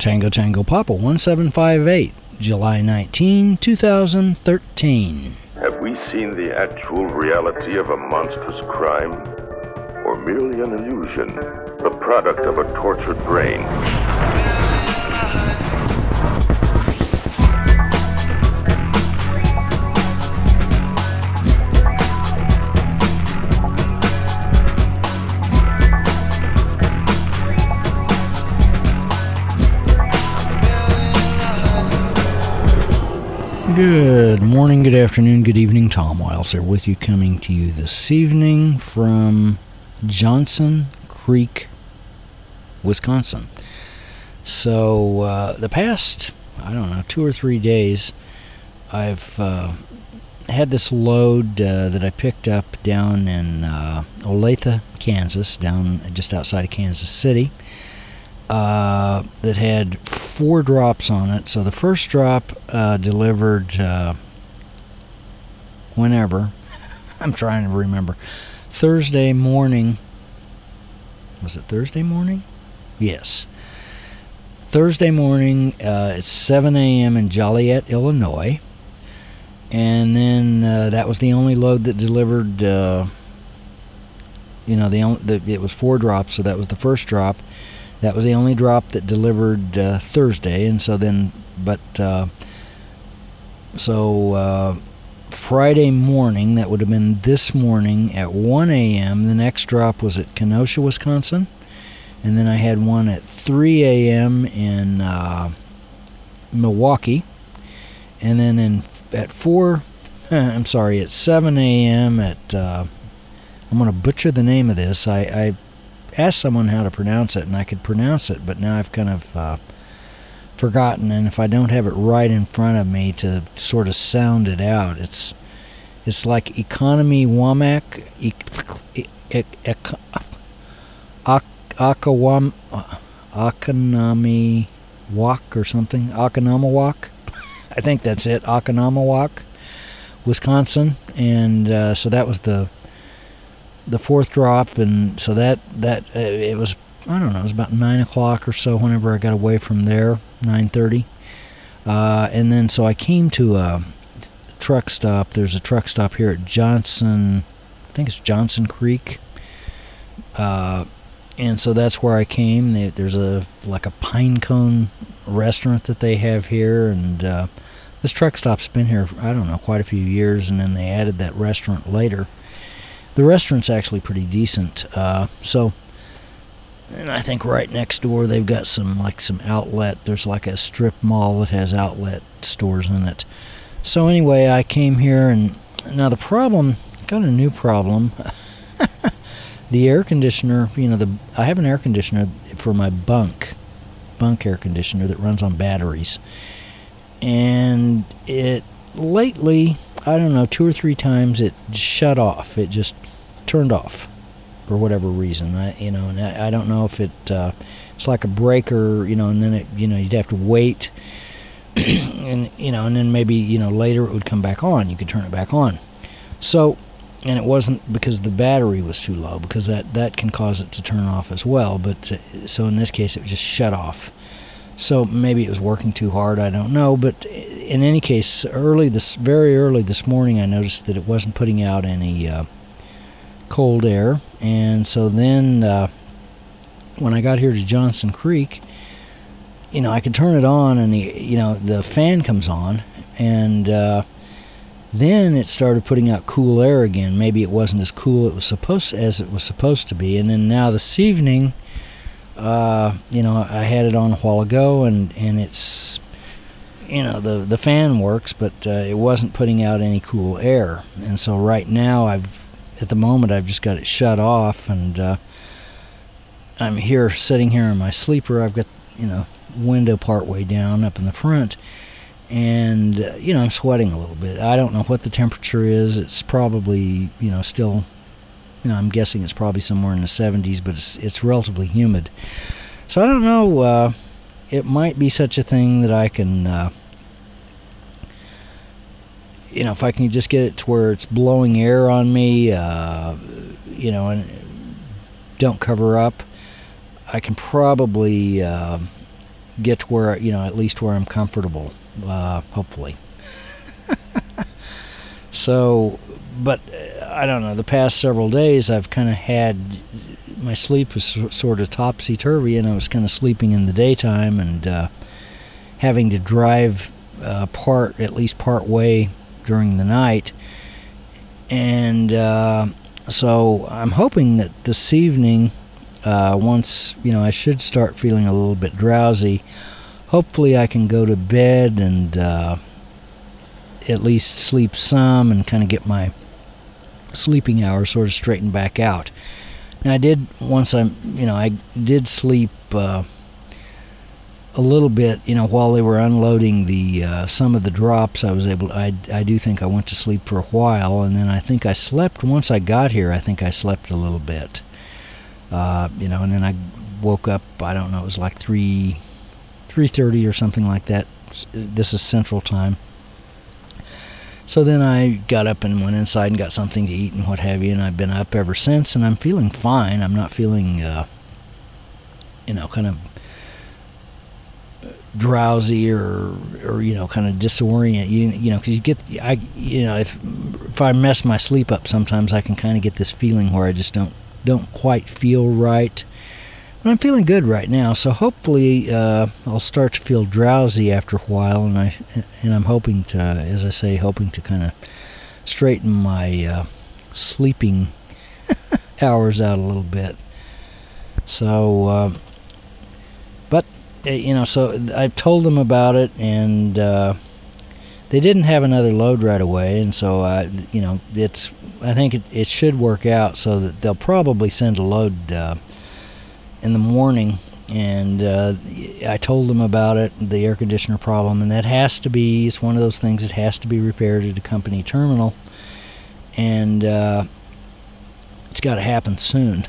Tango Tango Papa 1758, July 19, 2013. Have we seen the actual reality of a monstrous crime? Or merely an illusion, the product of a tortured brain? Good morning, good afternoon, good evening. Tom Wiles here with you, coming to you this evening from Johnson Creek, Wisconsin. So the past, 2 or 3 days, I've had this load that I picked up down in Olathe, Kansas, down just outside of Kansas City, that had 4 drops on it. So the first drop delivered whenever. I'm trying to remember. Thursday morning. Was it Thursday morning? Yes. Thursday morning at 7 a.m. in Joliet, Illinois. And then that was the only load that delivered. It was 4 drops, so that was the first drop. That was the only drop that delivered Thursday, and so then, Friday morning, that would have been this morning at 1 a.m., the next drop was at Kenosha, Wisconsin, and then I had one at 3 a.m. in Milwaukee, and then at 7 a.m. at, I'm going to butcher the name of this, I asked someone how to pronounce it, and I could pronounce it, but now I've kind of forgotten, and if I don't have it right in front of me to sort of sound it out, it's like Economy Wamak, Akanami Wak or something, Akanamawak, I think that's it, Akanamawak, Wisconsin, and so that was the 4th drop, and so that it was, it was about 9 o'clock or so whenever I got away from there, 9:30, and then so I came to a truck stop. There's a truck stop here at Johnson, I think it's Johnson Creek, and so that's where I came. There's a pine cone restaurant that they have here, and this truck stop's been here, quite a few years, and then they added that restaurant later. The restaurant's actually pretty decent. And I think right next door they've got some outlet. There's like a strip mall that has outlet stores in it. So anyway, I came here, and now got a new problem. The air conditioner, I have an air conditioner for my bunk air conditioner that runs on batteries. And it lately, 2 or 3 times it shut off. It just turned off for whatever reason. And I don't know if it's like a breaker, and then you'd have to wait, and then maybe later it would come back on. You could turn it back on. So, and it wasn't because the battery was too low, because that can cause it to turn off as well. But so in this case, it just shut off. So maybe it was working too hard, I don't know. But in any case, very early this morning, I noticed that it wasn't putting out any cold air. And so then when I got here to Johnson Creek, I could turn it on, and the fan comes on, and then it started putting out cool air again. Maybe it wasn't as cool as it was supposed to be. And then now this evening, I had it on a while ago, and it's, the fan works, but it wasn't putting out any cool air. And so right now, at the moment, I've just got it shut off, and I'm sitting here in my sleeper. I've got, window part way down up in the front, and, I'm sweating a little bit. I don't know what the temperature is. It's probably, still, I'm guessing it's probably somewhere in the 70s, but it's relatively humid. So I don't know, it might be such a thing that I can, if I can just get it to where it's blowing air on me, and don't cover up, I can probably, get to where, at least where I'm comfortable, hopefully. So, but I don't know, the past several days I've kind of had, my sleep was sort of topsy-turvy, and I was kind of sleeping in the daytime and having to drive at least part way during the night. And so I'm hoping that this evening, once, I should start feeling a little bit drowsy, hopefully I can go to bed and at least sleep some and kind of get my sleeping hours sort of straightened back out. Now I did sleep a little bit, while they were unloading the some of the drops. I do think I went to sleep for a while, and then I think I slept once I got here. I think I slept a little bit, and then I woke up. I don't know, it was like 3:30 or something like that. This is Central Time. So then I got up and went inside and got something to eat and what have you, and I've been up ever since, and I'm feeling fine. I'm not feeling, kind of drowsy or kind of disoriented, because you get, if I mess my sleep up sometimes, I can kind of get this feeling where I just don't quite feel right. But I'm feeling good right now, so hopefully I'll start to feel drowsy after a while, and I'm hoping to, as I say, kind of straighten my sleeping hours out a little bit. So, so I've told them about it, and they didn't have another load right away, and so I think it should work out so that they'll probably send a load in the morning, and I told them about it, the air conditioner problem, and it's one of those things that has to be repaired at a company terminal, and it's got to happen soon.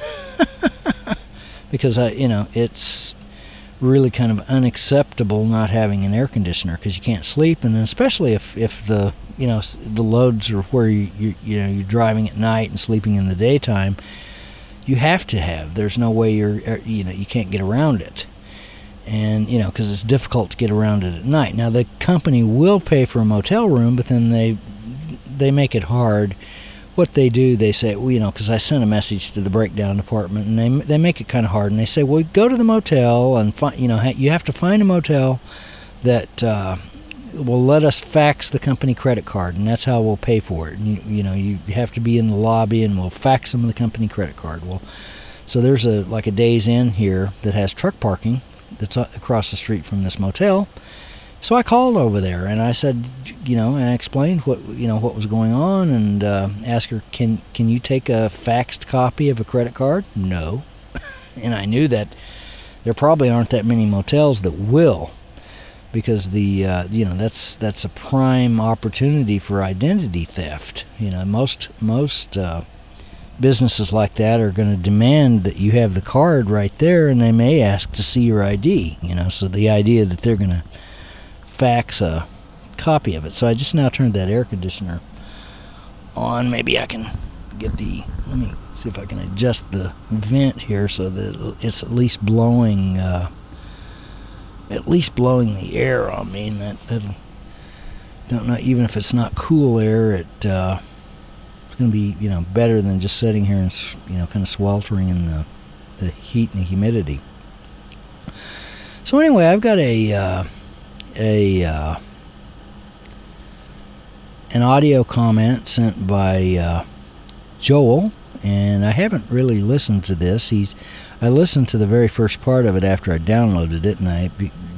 Because it's really kind of unacceptable not having an air conditioner, because you can't sleep, and especially if the the loads are where you're driving at night and sleeping in the daytime. You have to have. There's no way you can't get around it, and because it's difficult to get around it at night. Now the company will pay for a motel room, but then they make it hard. What they do, they say, because I sent a message to the breakdown department, and they make it kind of hard, and they say, well, go to the motel and you have to find a motel that will let us fax the company credit card, and that's how we'll pay for it. And you have to be in the lobby, and we'll fax them the company credit card. Well, so there's a Days Inn here that has truck parking that's across the street from this motel. So I called over there, and I said, and I explained what was going on, and asked her, can you take a faxed copy of a credit card? No. And I knew that there probably aren't that many motels that will, because that's a prime opportunity for identity theft. Most businesses like that are going to demand that you have the card right there, and they may ask to see your ID. So the idea that they're going to fax a copy of it. So I just now turned that air conditioner on. Maybe I can let me see if I can adjust the vent here so that it's at least blowing the air on me, and that'll, don't know, even if it's not cool air, it's going to be better than just sitting here and kind of sweltering in the heat and the humidity. So anyway, I've got an audio comment sent by Joel, and I haven't really listened to this. I listened to the very first part of it after I downloaded it, and I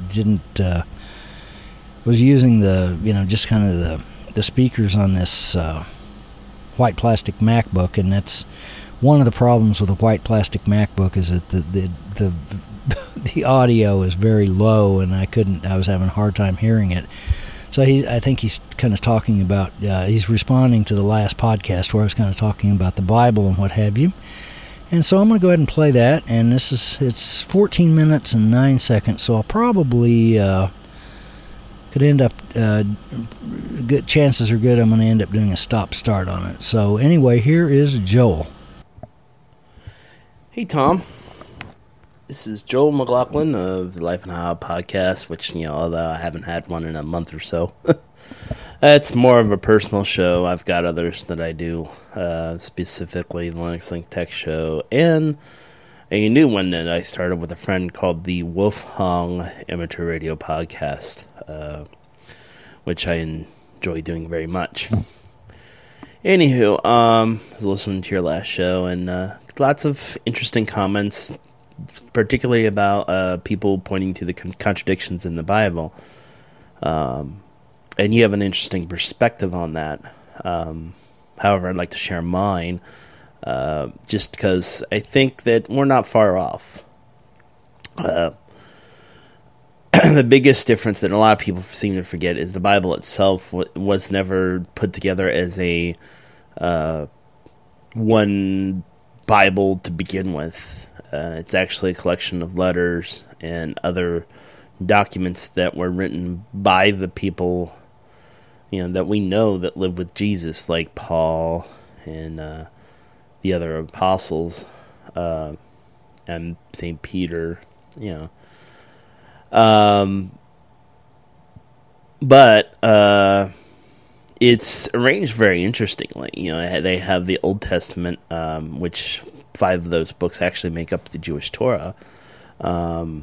was using just kind of the speakers on this white plastic MacBook, and that's one of the problems with a white plastic MacBook, is that the audio is very low, and I was having a hard time hearing it. So I think he's kind of talking about, he's responding to the last podcast where I was kind of talking about the Bible and what have you. And so I'm going to go ahead and play that, and it's 14 minutes and 9 seconds, so I'll probably could end up, good chances are good I'm going to end up doing a stop-start on it. So anyway, here is Joel. Hey, Tom. This is Joel McLaughlin of the Life and How podcast, which, although I haven't had one in a month or so, it's more of a personal show. I've got others that I do, specifically the Linux Link Tech Show, and a new one that I started with a friend called the Wolf Hong Amateur Radio Podcast, which I enjoy doing very much. Anywho, I was listening to your last show, and lots of interesting comments, particularly about people pointing to the contradictions in the Bible. And you have an interesting perspective on that. However, I'd like to share mine, just because I think that we're not far off. The biggest difference that a lot of people seem to forget is the Bible itself was never put together as a one Bible to begin with. It's actually a collection of letters and other documents that were written by the people, that we know that lived with Jesus, like Paul and the other apostles, and St. Peter, But it's arranged very interestingly. They have the Old Testament, which 5 of those books actually make up the Jewish Torah. And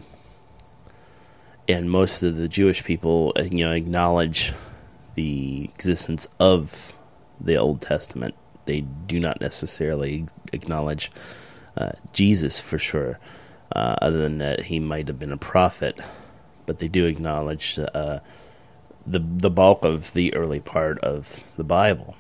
most of the Jewish people, acknowledge the existence of the Old Testament. They do not necessarily acknowledge Jesus for sure, other than that he might have been a prophet. But they do acknowledge the bulk of the early part of the Bible.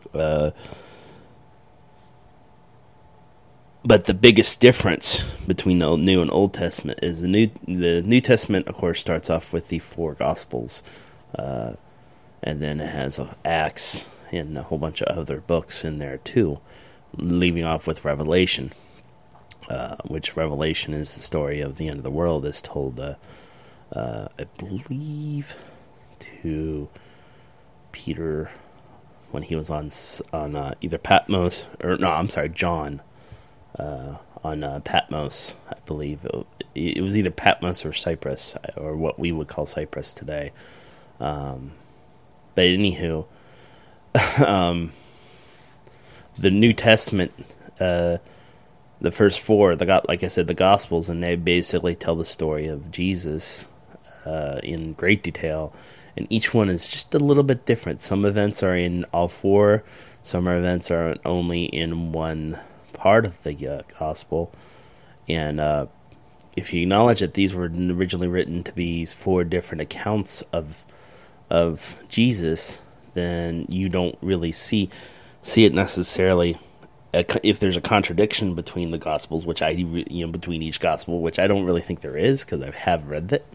But the biggest difference between the New and Old Testament is the New Testament, of course, starts off with the 4 Gospels, and then it has Acts and a whole bunch of other books in there too, leaving off with Revelation, which Revelation is the story of the end of the world, as told, I believe, to Peter when he was on either Patmos John. On Patmos, I believe. It was either Patmos or Cyprus, or what we would call Cyprus today. But anywho, the New Testament, the first 4, like I said, the Gospels, and they basically tell the story of Jesus in great detail, and each one is just a little bit different. Some events are in all 4, some events are only in one part of the gospel, and if you acknowledge that these were originally written to be 4 different accounts of Jesus, then you don't really see it necessarily. If there's a contradiction between the gospels, which between each gospel, which I don't really think there is, because I have read it,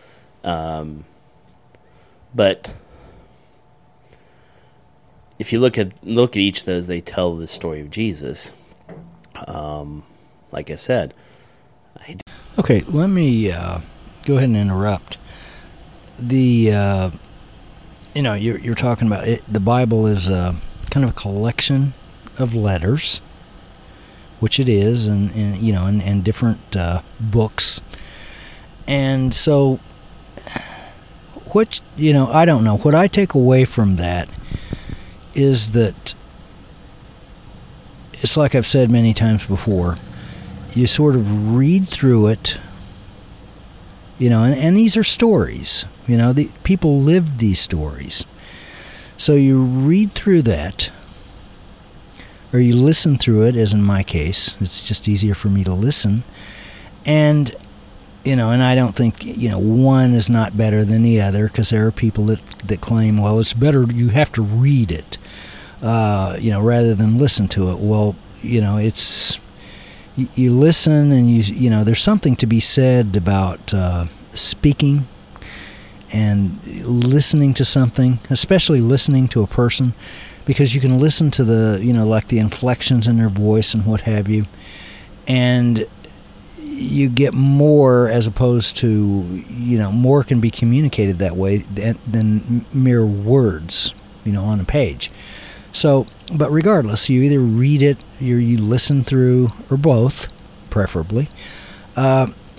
but if you look at each of those, they tell the story of Jesus. Like I said, okay, let me go ahead and interrupt. You're talking about it. The Bible is kind of a collection of letters, which it is, and different books. And so, I don't know. What I take away from that is that it's like I've said many times before. You sort of read through it, and these are stories. The people lived these stories. So you read through that, or you listen through it, as in my case. It's just easier for me to listen. And, and I don't think, one is not better than the other, because there are people that claim, well, it's better, you have to read it, rather than listen to it. Well, it's, you listen, and there's something to be said about speaking and listening to something, especially listening to a person, because you can listen to the, like the inflections in their voice and what have you, and you get more, as opposed to, more can be communicated that way than mere words, on a page. So, but regardless, you either read it, or you listen through, or both, preferably.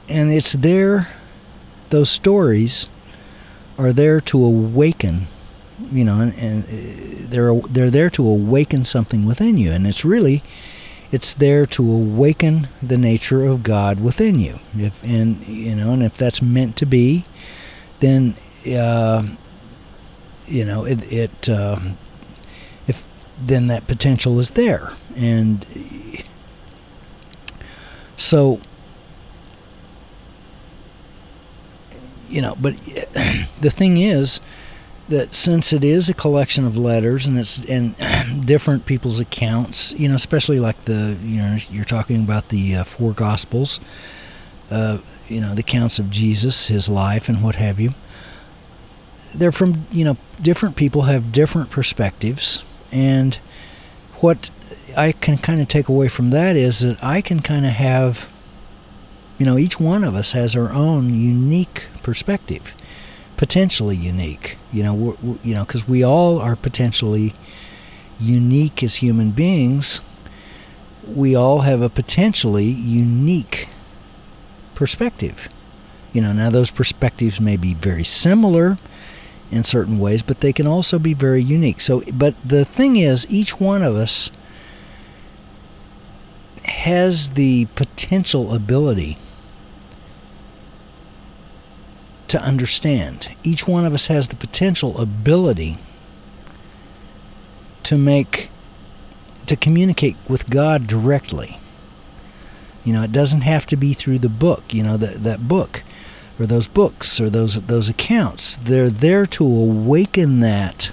And it's there, those stories are there to awaken, and they're there to awaken something within you. And it's there to awaken the nature of God within you. And if that's meant to be, then then that potential is there. And so, but the thing is that since it is a collection of letters and different people's accounts, especially like you're talking about the four Gospels, the accounts of Jesus, his life, and what have you. They're from, different people have different perspectives, and what I can kind of take away from that is that I can kind of have, each one of us has our own unique perspective, potentially unique, because we all are potentially unique as human beings. We all have a potentially unique perspective. Now those perspectives may be very similar in certain ways, but they can also be very unique. So, but the thing is, each one of us has the potential ability to understand. Each one of us has the potential ability to communicate with God directly. It doesn't have to be through the book, that book, or those books, or those accounts. They're there to awaken that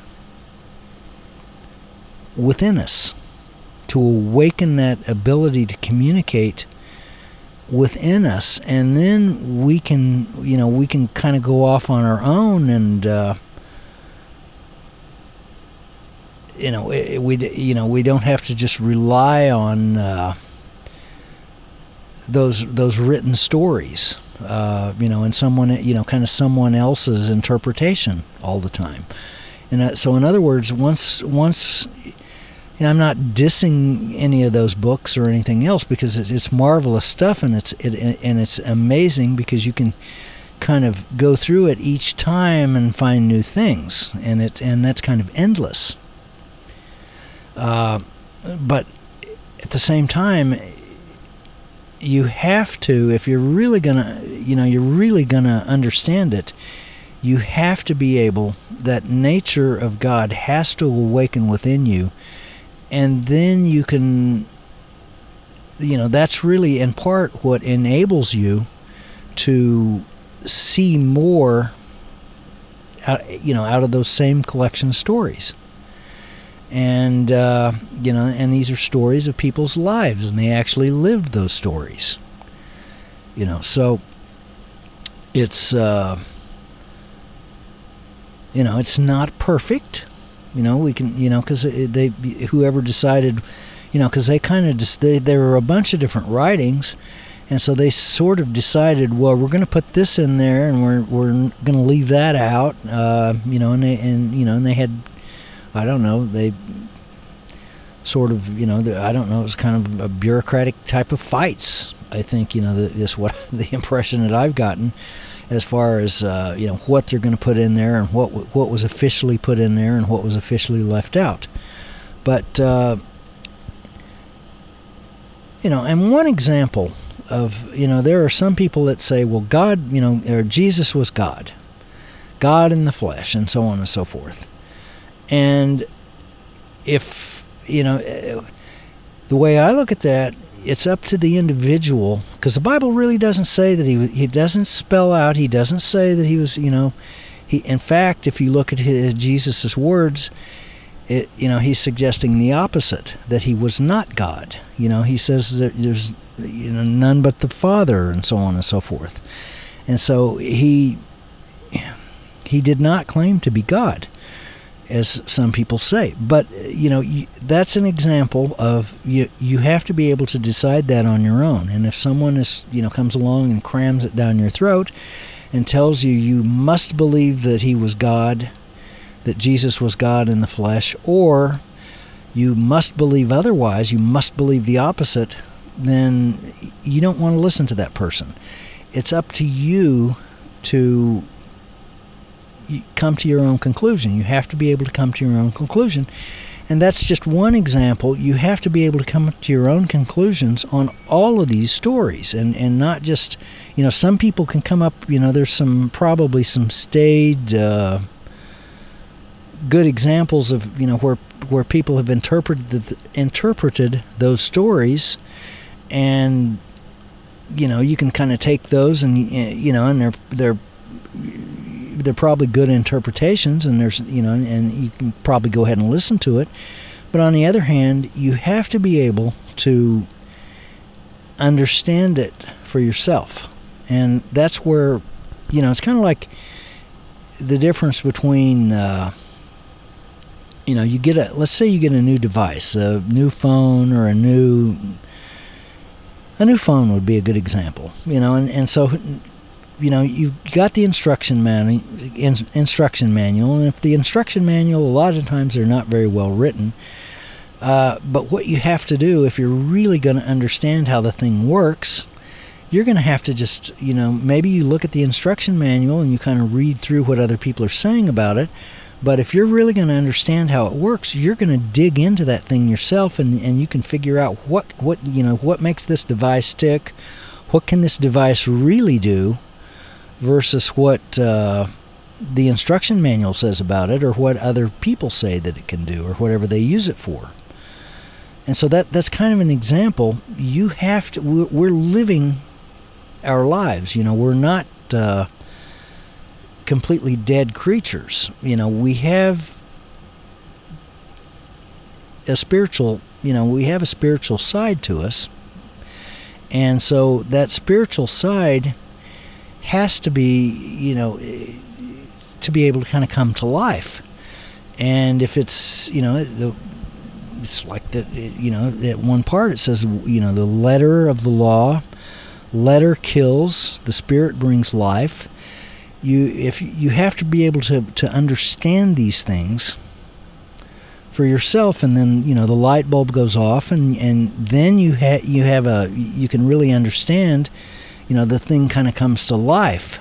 within us, to awaken that ability to communicate within us, and then we can kind of go off on our own, and we don't have to just rely on those written stories, and someone else's interpretation all the time. And so, in other words, once, and I'm not dissing any of those books or anything else, because it's marvelous stuff, and it's amazing, because you can kind of go through it each time and find new things, and that's kind of endless. But at the same time, you have to, if you're really gonna understand it, you have to be able, that nature of God has to awaken within you, and then you can, that's really in part what enables you to see more out of those same collection of stories. And and these are stories of people's lives, and they actually lived those stories. So it's it's not perfect. We can because whoever decided, because they kind of there were a bunch of different writings, and so they sort of decided, well, we're going to put this in there, and we're going to leave that out. And they had, I don't know, they sort of, I don't know, it was kind of a bureaucratic type of fights. I think, is what the impression that I've gotten, as far as, what they're going to put in there, and what was officially put in there, and what was officially left out. But, and one example of, there are some people that say, well, God, or Jesus was God in the flesh, and so on and so forth. And if, the way I look at that, it's up to the individual, because the Bible really doesn't say that he doesn't spell out, he doesn't say that he was, in fact, if you look at Jesus' words, he's suggesting the opposite, that he was not God. He says that there's, none but the Father, and so on and so forth. And so he did not claim to be God, as some people say. But, that's an example of, you have to be able to decide that on your own. And if someone comes along and crams it down your throat and tells you must believe that he was God, that Jesus was God in the flesh, or you must believe otherwise, you must believe the opposite, then you don't want to listen to that person. it's up to you to come to your own conclusion. You have to be able to come to your own conclusion. And that's just one example. You have to be able to come to your own conclusions on all of these stories, and not just, some people can come up, there's probably some staid, good examples of, where people have interpreted those stories, and, you can kind of take those and, and they're probably good interpretations, and there's and you can probably go ahead and listen to it. But on the other hand, you have to be able to understand it for yourself, and that's where it's kind of like the difference between let's say you get a new device, a new phone, or a new phone would be a good example, and so you've got the instruction manual, and if the instruction manual, a lot of times they're not very well written, but what you have to do, if you're really going to understand how the thing works, you're going to have to just, maybe you look at the instruction manual and you kind of read through what other people are saying about it, but if you're really going to understand how it works, you're going to dig into that thing yourself, and you can figure out what makes this device tick, what can this device really do, versus what the instruction manual says about it, or what other people say that it can do, or whatever they use it for. And so that's kind of an example. You have to. We're living our lives. We're not completely dead creatures. We have a spiritual. We have a spiritual side to us, and so that spiritual side has to be, to be able to kind of come to life. And if it's, it's like that, at one part it says, the letter of the law, letter kills, the spirit brings life. You have to be able to understand these things for yourself, and then, the light bulb goes off, and then you can really understand, the thing kind of comes to life,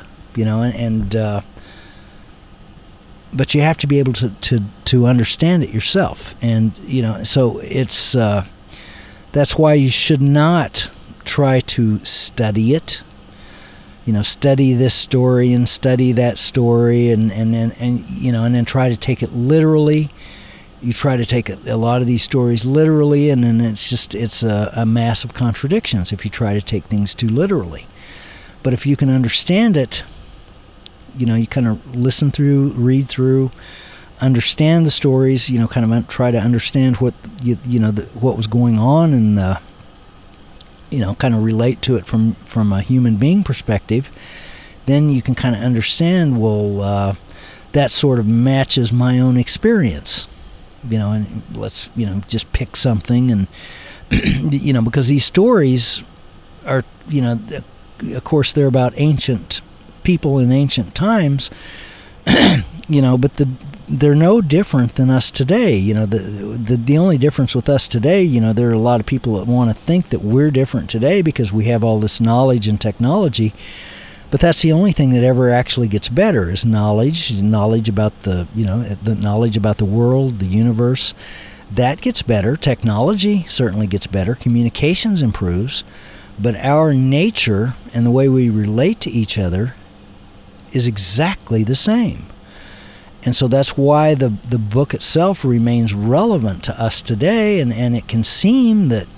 but you have to be able to understand it yourself. And, so it's, that's why you should not try to study it, study this story and study that story, and then try to take it literally. You try to take a lot of these stories literally, and then it's a mass of contradictions if you try to take things too literally. But if you can understand it, you kind of listen through, read through, understand the stories, kind of try to understand what what was going on, and kind of relate to it from a human being perspective, then you can kind of understand, well, that sort of matches my own experience. And let's, just pick something, and, because these stories are, of course, they're about ancient people in ancient times, but they're no different than us today. The only difference with us today, there are a lot of people that want to think that we're different today because we have all this knowledge and technology. But that's the only thing that ever actually gets better is knowledge about the knowledge about the world, the universe. That gets better. Technology certainly gets better. Communications improves. But our nature and the way we relate to each other is exactly the same. And so that's why the book itself remains relevant to us today, and it can seem that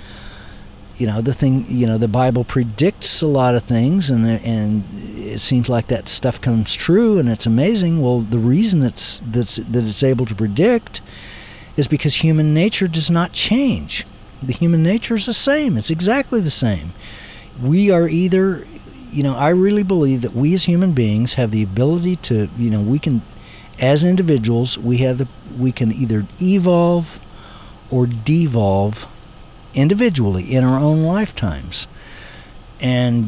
the Bible predicts a lot of things, and it seems like that stuff comes true, and it's amazing. Well, the reason that it's able to predict is because human nature does not change. The human nature is the same. It's exactly the same. We are either, I really believe that we as human beings have the ability to, we can, as individuals, we can either evolve or devolve individually in our own lifetimes. And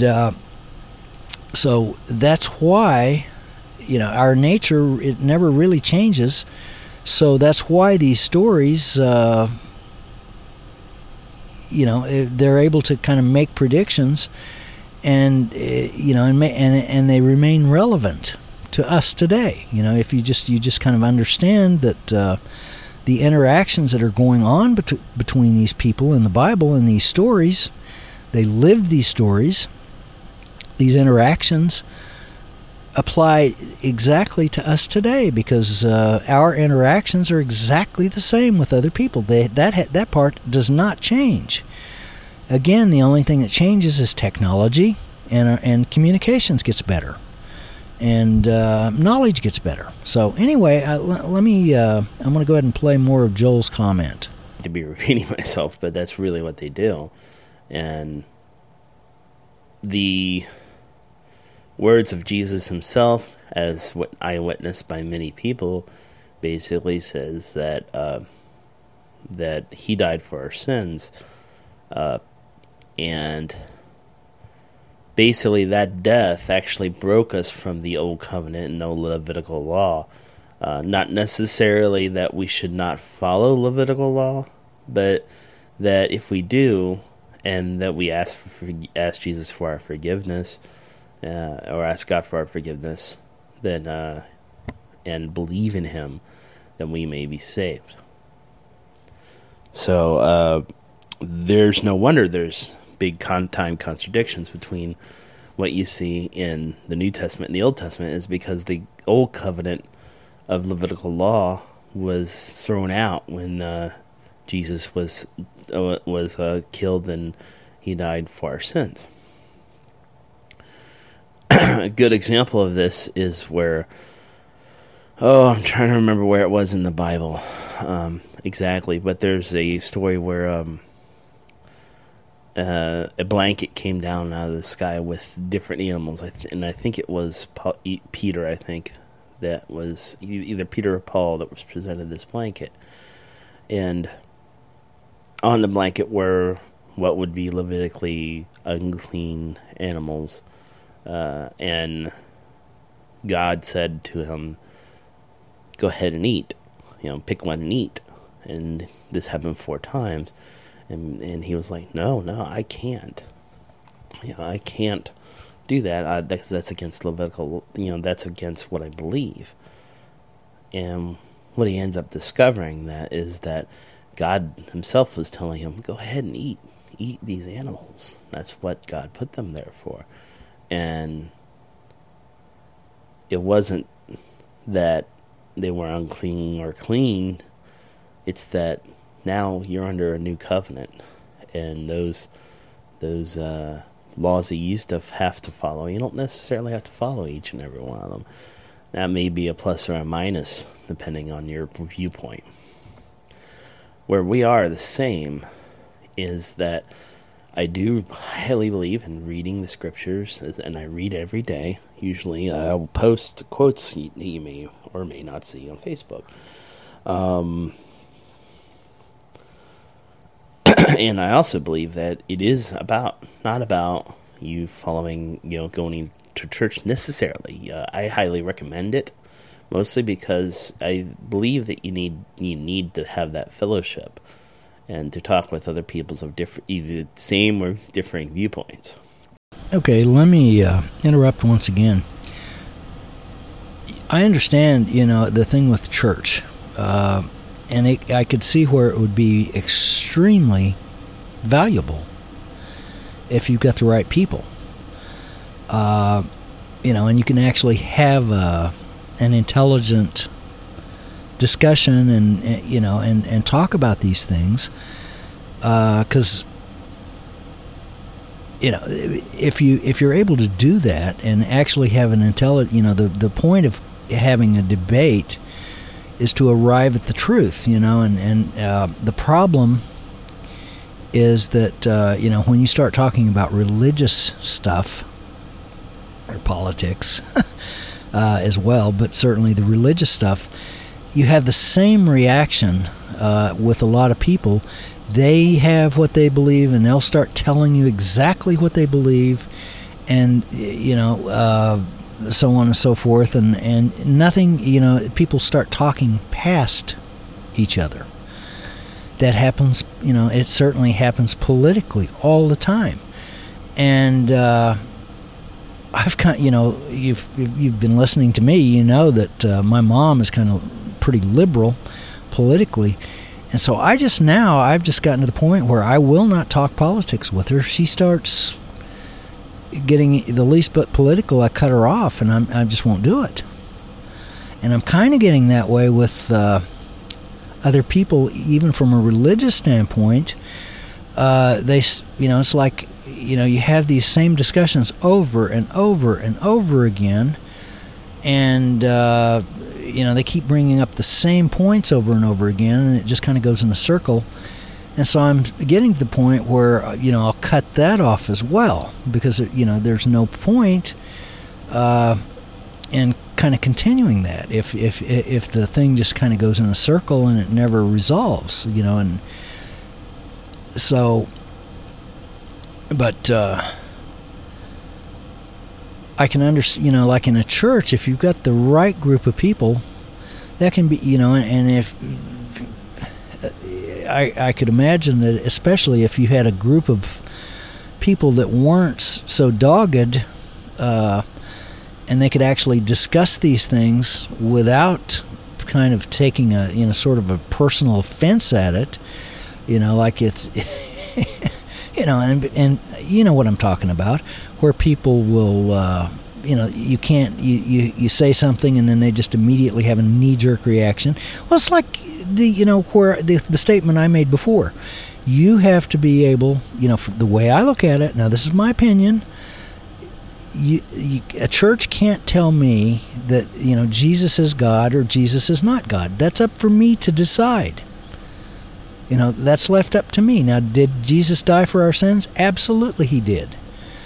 so that's why, our nature, it never really changes. So that's why these stories, they're able to kind of make predictions, and and they remain relevant to us today. If you just kind of understand that the interactions that are going on between these people in the Bible and these stories, they lived these stories. These interactions apply exactly to us today because our interactions are exactly the same with other people. That part does not change. Again, the only thing that changes is technology, and communications gets better, and knowledge gets better. So anyway, let me. I'm going to go ahead and play more of Joel's comment. To be repeating myself, but that's really what they do, and the words of Jesus himself, as what I witnessed by many people, basically says that that he died for our sins, and basically that death actually broke us from the old covenant and no Levitical law. Not necessarily that we should not follow Levitical law, but that if we do, and that we ask Jesus for our forgiveness, or ask God for our forgiveness, then and believe in Him, then we may be saved. So there's no wonder there's big time contradictions between what you see in the New Testament and the Old Testament, is because the old covenant of Levitical law was thrown out when Jesus was killed and He died for our sins. A good example of this is where, I'm trying to remember where it was in the Bible exactly, but there's a story where a blanket came down out of the sky with different animals, and I think it was Peter, I think, that was either Peter or Paul that was presented this blanket, and on the blanket were what would be Levitically unclean animals. And God said to him, go ahead and eat, pick one and eat. And this happened 4 times. And he was like, no, I can't. I can't do that. That's against Levitical, that's against what I believe. And what he ends up discovering is that God himself was telling him, go ahead and eat these animals. That's what God put them there for. And it wasn't that they were unclean or clean. It's that now you're under a new covenant, and those laws that you used to have to follow, you don't necessarily have to follow each and every one of them. That may be a plus or a minus depending on your viewpoint. Where we are the same is that I do highly believe in reading the scriptures, and I read every day. Usually I will post quotes you may or may not see on Facebook. And I also believe that it is not about you following, going to church necessarily. I highly recommend it, mostly because I believe that you need to have that fellowship and to talk with other peoples of either same or differing viewpoints. Okay, let me interrupt once again. I understand, the thing with church, and I could see where it would be extremely valuable if you've got the right people. And you can actually have an intelligent discussion and talk about these things, because if you're able to do that and actually have an intelligent, the point of having a debate is to arrive at the truth, and the problem is that when you start talking about religious stuff or politics as well, but certainly the religious stuff, you have the same reaction with a lot of people. They have what they believe, and they'll start telling you exactly what they believe, and so on and so forth, and nothing. People start talking past each other. That happens. It certainly happens politically all the time, and I've you've been listening to me. You know that my mom is kind of pretty liberal politically, and so I've just gotten to the point where I will not talk politics with her. If she starts getting the least bit political, I cut her off, and I just won't do it. And I'm kind of getting that way with other people, even from a religious standpoint. It's like, you have these same discussions over and over and over again, and they keep bringing up the same points over and over again, and it just kind of goes in a circle. And so I'm getting to the point where I'll cut that off as well, because there's no point in kind of continuing that if the thing just kind of goes in a circle and it never resolves, and so. But I can understand, like in a church, if you've got the right group of people, that can be, and if I could imagine that, especially if you had a group of people that weren't so dogged, and they could actually discuss these things without kind of taking a sort of a personal offense at it, like it's. And you know what I'm talking about, where people will, you can't, you say something and then they just immediately have a knee-jerk reaction. Well, it's like where the statement I made before. You have to be able, the way I look at it, now this is my opinion, a church can't tell me that, Jesus is God or Jesus is not God. That's up for me to decide. That's left up to me. Now, did Jesus die for our sins? Absolutely he did.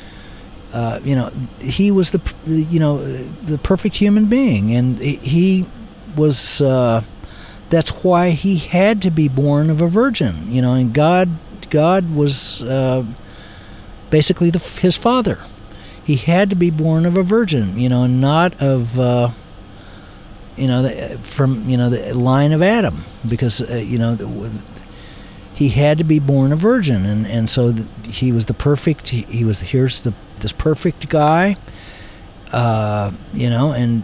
He was the perfect human being, and he was, that's why he had to be born of a virgin, and God was basically his father. He had to be born of a virgin, and not of, from the line of Adam, because, he had to be born a virgin, and so he was the perfect. This perfect guy, and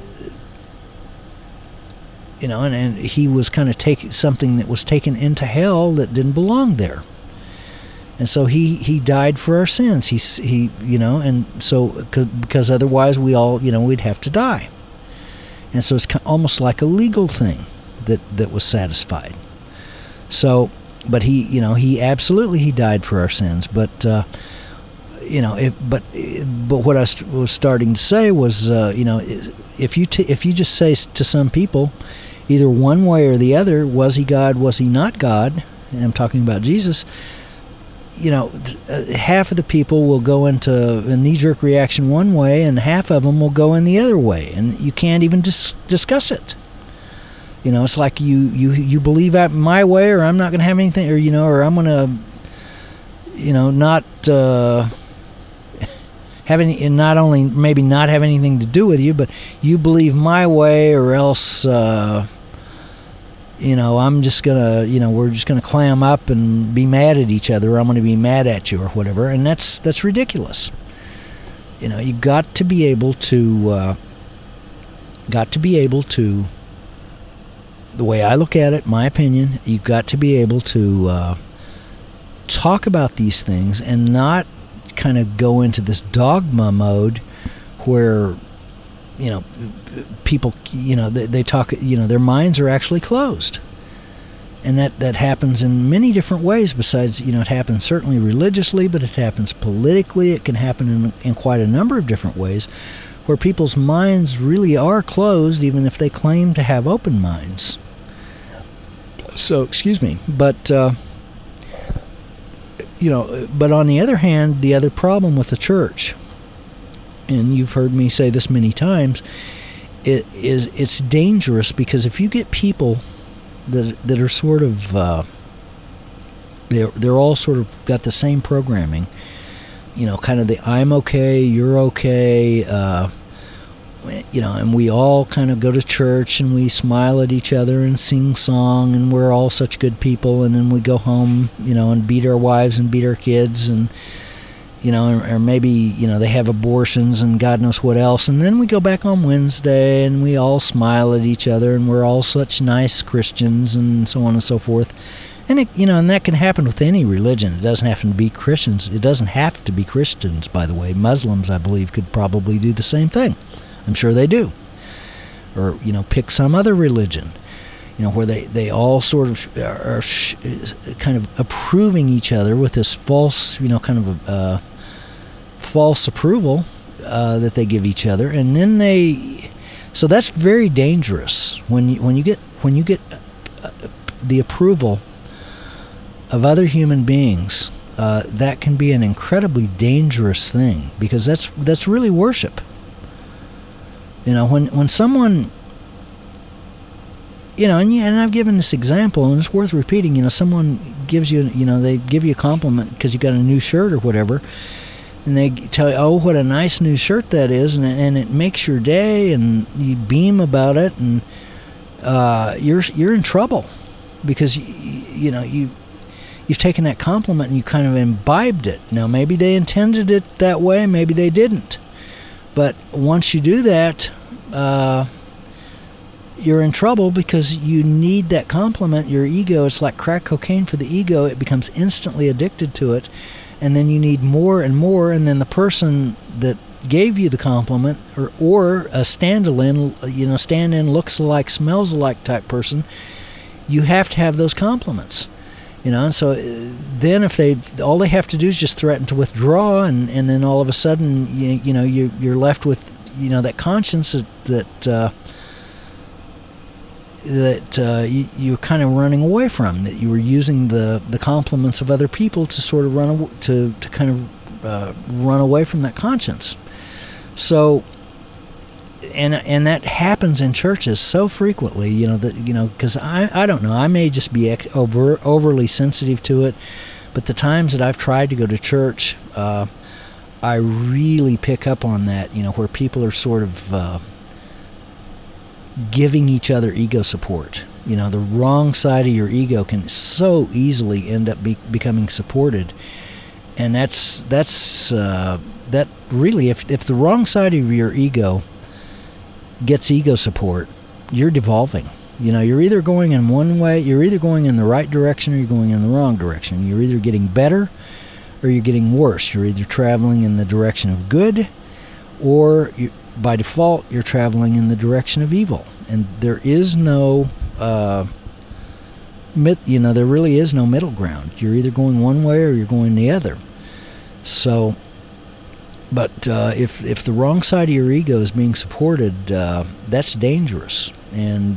he was kind of taking something that was taken into hell that didn't belong there, and so he died for our sins. And so because otherwise we all we'd have to die, and so it's almost like a legal thing that was satisfied. So. But he absolutely died for our sins. But but what I was starting to say was, if you just say to some people, either one way or the other, was he God, was he not God? And I'm talking about Jesus. Half of the people will go into a knee-jerk reaction one way, and half of them will go in the other way, and you can't even discuss it. It's like you believe that my way, or I'm not going to have anything, or I'm going to, not have any, and not only maybe not have anything to do with you, but you believe my way, or else, I'm just gonna, we're just gonna clam up and be mad at each other. Or I'm going to be mad at you, or whatever, and that's ridiculous. You got to be able to. The way I look at it, my opinion, you've got to be able to talk about these things and not kind of go into this dogma mode where, people, they talk, their minds are actually closed. And that happens in many different ways besides, it happens certainly religiously, but it happens politically. It can happen in quite a number of different ways where people's minds really are closed, even if they claim to have open minds. So, excuse me, but but on the other hand, the other problem with the church, and you've heard me say this many times, it's dangerous, because if you get people that are sort of they're all sort of got the same programming, kind of the I'm okay, you're okay, and we all kind of go to church and we smile at each other and sing song, and we're all such good people, and then we go home, and beat our wives and beat our kids, and or maybe, they have abortions and God knows what else. And then we go back on Wednesday and we all smile at each other and we're all such nice Christians and so on and so forth. And and that can happen with any religion. It doesn't have to be Christians. It doesn't have to be Christians, by the way. Muslims, I believe, could probably do the same thing. I'm sure they do. Or, pick some other religion, where they all sort of are kind of approving each other with this false, kind of false approval that they give each other. And then so that's very dangerous when you get the approval of other human beings. That can be an incredibly dangerous thing, because that's really worship. When someone, and I've given this example, and it's worth repeating. Someone gives you, they give you a compliment because you got a new shirt or whatever, and they tell you, "Oh, what a nice new shirt that is," and it makes your day, and you beam about it, and you're in trouble, because you've taken that compliment and you kind of imbibed it. Now, maybe they intended it that way, maybe they didn't. But once you do that, you're in trouble, because you need that compliment. Your ego, it's like crack cocaine for the ego. It becomes instantly addicted to it. And then you need more and more. And then the person that gave you the compliment, or a stand-in, looks alike, smells alike type person, you have to have those compliments. And so then if all they have to do is just threaten to withdraw, and then all of a sudden you're left with that conscience that you're kind of running away from, that you were using the compliments of other people to sort of run away from that conscience. So and that happens in churches so frequently, because I don't know, I may just be overly sensitive to it, but the times that I've tried to go to church, I really pick up on that, where people are sort of giving each other ego support. The wrong side of your ego can so easily end up becoming supported, and that really, if the wrong side of your ego gets ego support, you're devolving. You're either going in one way, you're either going in the right direction, or you're going in the wrong direction. You're either getting better or you're getting worse. You're either traveling in the direction of good, or by default you're traveling in the direction of evil. And there is no there really is no middle ground. You're either going one way or you're going the other. So but if the wrong side of your ego is being supported, that's dangerous. And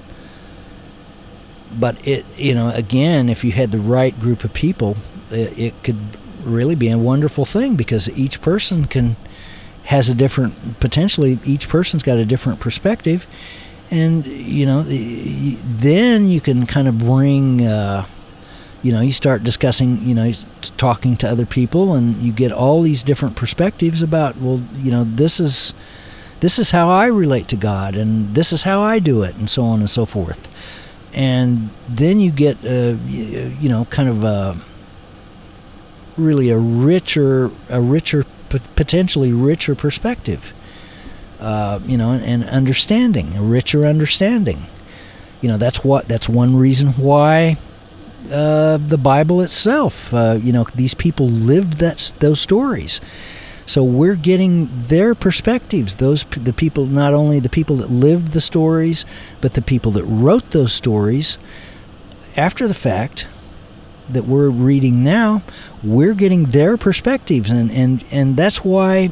but again, if you had the right group of people, it could really be a wonderful thing, because each person has a different, potentially each person's got a different perspective, and then you can kind of bring you start discussing, talking to other people, and you get all these different perspectives about, well, this is how I relate to God, and this is how I do it, and so on and so forth. And then you get, kind of really a richer, potentially richer perspective, and understanding, a richer understanding. That's one reason why the Bible itself, these people lived those stories. So we're getting their perspectives. The people, not only the people that lived the stories, but the people that wrote those stories after the fact that we're reading now, we're getting their perspectives, and that's why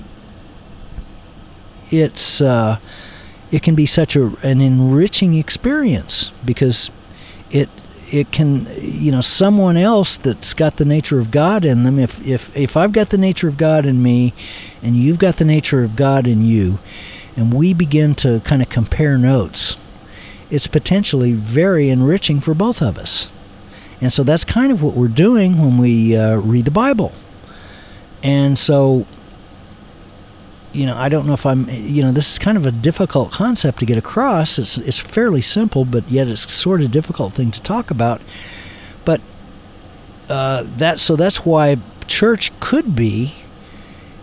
it can be such an enriching experience, because it can, someone else that's got the nature of God in them, if I've got the nature of God in me and you've got the nature of God in you, and we begin to kind of compare notes, it's potentially very enriching for both of us. And so that's kind of what we're doing when we read the Bible. And so, I don't know if I'm, this is kind of a difficult concept to get across. It's fairly simple, but yet it's sort of a difficult thing to talk about. But that's why church could be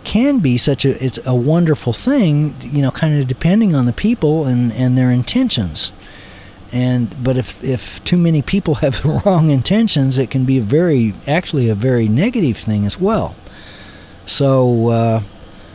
can be it's a wonderful thing, kind of depending on the people and their intentions. But if too many people have the wrong intentions, it can be actually a very negative thing as well. So,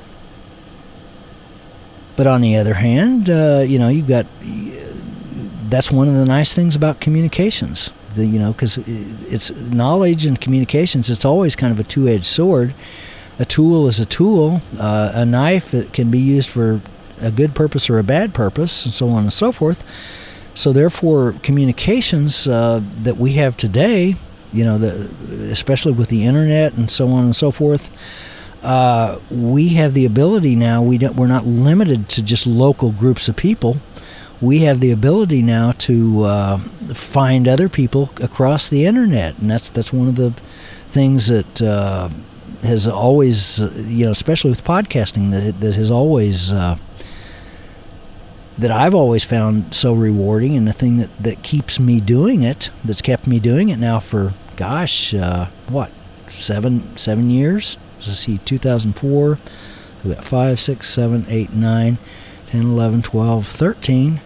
but on the other hand, you've got, that's one of the nice things about communications, because it's knowledge and communications. It's always kind of a two-edged sword. A tool is a tool. A knife, it can be used for a good purpose or a bad purpose, and so on and so forth. So therefore, communications that we have today, especially with the internet and so on and so forth, we have the ability now. We're not limited to just local groups of people. We have the ability now to find other people across the internet, and that's one of the things that has always, especially with podcasting, that has always. That I've always found so rewarding, and the thing that keeps me doing it, that's kept me doing it now for, 7 years? Let's see, 2004, we got 5, 6, 7, 8, 9, 10, 11, 12, 13.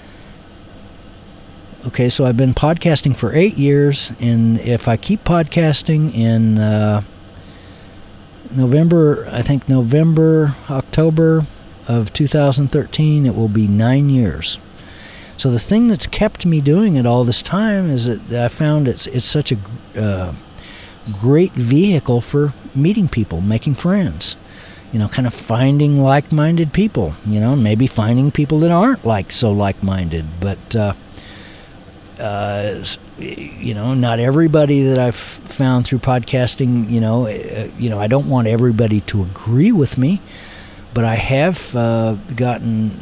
Okay, so I've been podcasting for 8 years, and if I keep podcasting in October of 2013, it will be 9 years. So the thing that's kept me doing it all this time is that I found it's such a great vehicle for meeting people, making friends, kind of finding like-minded people, maybe finding people that aren't so like-minded, but not everybody that I've found through podcasting, I don't want everybody to agree with me. But I have gotten,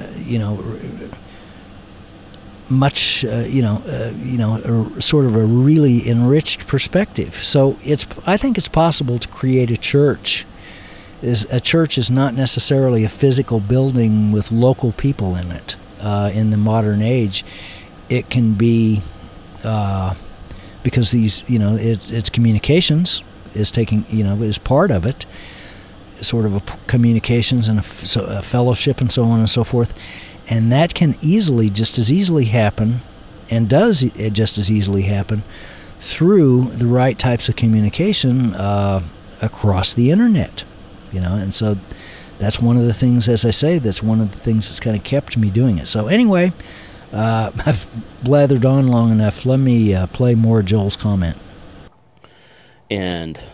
much, sort of a really enriched perspective. So I think it's possible to create a church. A church is not necessarily a physical building with local people in it. In the modern age, it can be because these, it's communications is part of it. Sort of a communications and a fellowship and so on and so forth, and that can just as easily happen, and does just as easily happen through the right types of communication across the internet, and so that's one of the things, as I say, that's one of the things that's kind of kept me doing it. So anyway, I've blathered on long enough. Let me play more of Joel's comment. And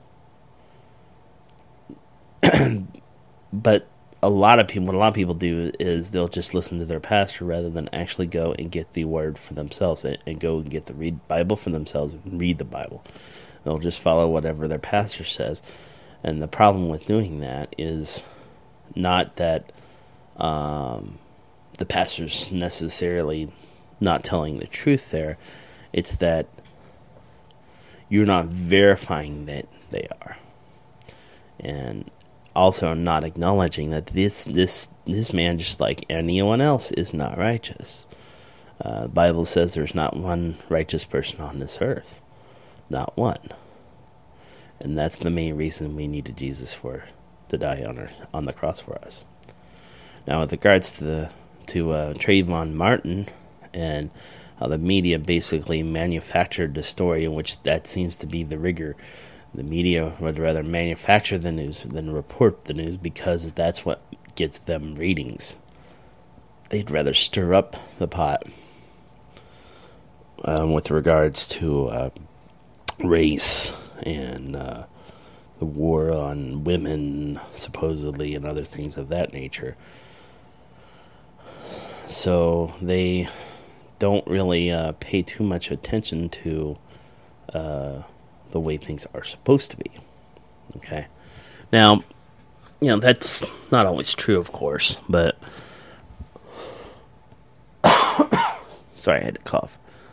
but what a lot of people do is they'll just listen to their pastor rather than actually go and get the word for themselves and go and get the Bible for themselves and read the Bible. They'll just follow whatever their pastor says. And the problem with doing that is not that the pastor's necessarily not telling the truth there. It's that you're not verifying that they are. And also not acknowledging that this man, just like anyone else, is not righteous. The Bible says there's not one righteous person on this earth. Not one. And that's the main reason we needed Jesus to die on the cross for us. Now, with regards to Trayvon Martin and how the media basically manufactured the story, in which that seems to be the rigor. The media would rather manufacture the news than report the news because that's what gets them ratings. They'd rather stir up the pot with regards to race and the war on women, supposedly, and other things of that nature. So they don't really pay too much attention to the way things are supposed to be. Okay. Now, that's not always true, of course, but sorry, I had to cough.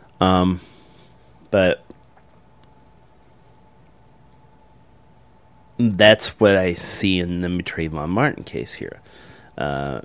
But that's what I see in the Trayvon Martin case here. The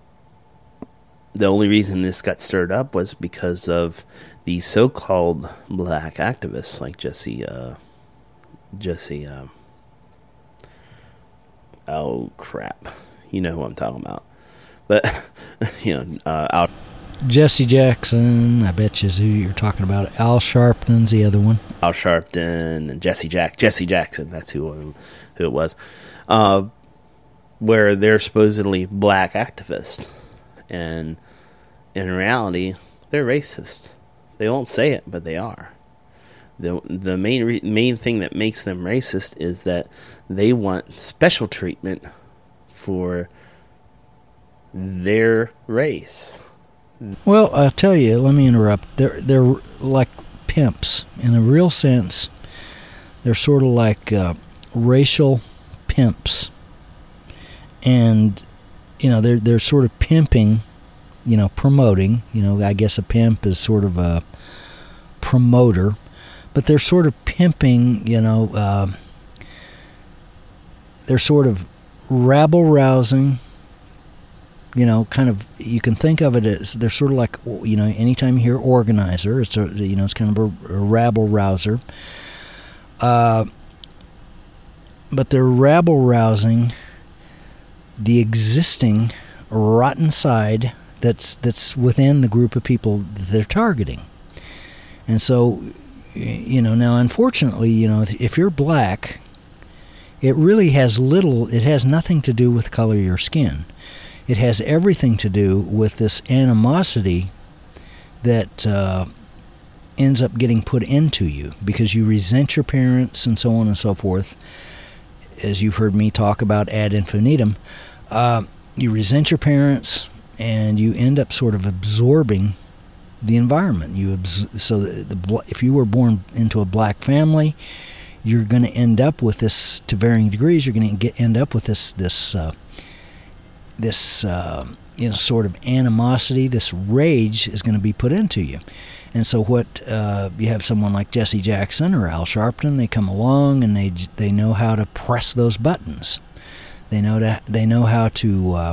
only reason this got stirred up was because of the so-called black activists like Jesse Oh crap! You know who I'm talking about. But Al Jesse Jackson, I bet you is who you're talking about. Al Sharpton's the other one. Al Sharpton and Jesse Jackson. That's who it was. Where they're supposedly black activists, and in reality, they're racist. They won't say it, but they are. The main thing that makes them racist is that they want special treatment for their race. Well, I'll tell you, let me interrupt. They're like pimps. In a real sense, they're sort of like racial pimps. And, they're sort of pimping, promoting. I guess a pimp is sort of a promoter. But they're sort of pimping, they're sort of rabble-rousing. Kind of, you can think of it as, they're sort of like, anytime you hear organizer, it's it's kind of a rabble-rouser. But they're rabble-rousing the existing rotten side that's within the group of people that they're targeting. And so, now unfortunately, if you're black, it really has nothing to do with the color of your skin. It has everything to do with this animosity that ends up getting put into you because you resent your parents and so on and so forth. As you've heard me talk about ad infinitum, you resent your parents and you end up sort of absorbing the environment. If you were born into a black family, you're going to end up with this, to varying degrees, you're going to end up with this sort of animosity, this rage is going to be put into you. And so what you have someone like Jesse Jackson or Al Sharpton, they come along and they know how to press those buttons. They know how to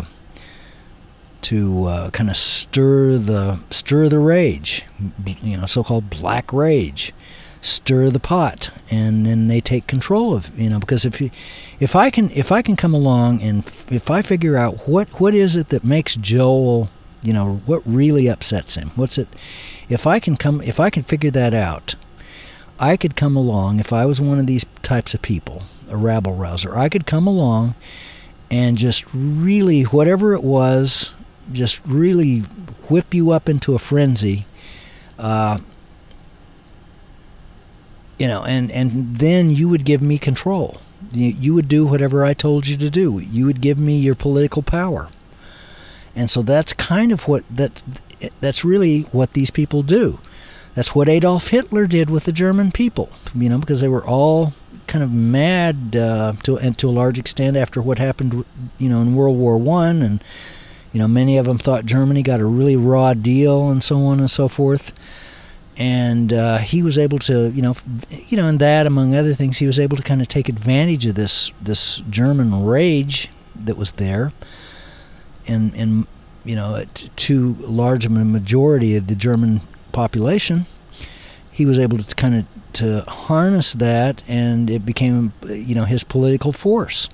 kind of stir the rage, so-called black rage, stir the pot, and then they take control of, because if I can come along and if I figure out what is it that makes Joel, what really upsets him, what's it, if I can figure that out, I could come along, if I was one of these types of people, a rabble rouser, I could come along and just really, whatever it was, just really whip you up into a frenzy, and then you would give me control. You would do whatever I told you to do. You would give me your political power. And so that's kind of that's really what these people do. That's what Adolf Hitler did with the German people, because they were all kind of mad to a large extent after what happened, in World War I, and many of them thought Germany got a really raw deal and so on and so forth. And he was able to, and that among other things, he was able to kind of take advantage of this German rage that was there, and too large of a majority of the German population. He was able to kind of to harness that, and it became, his political force.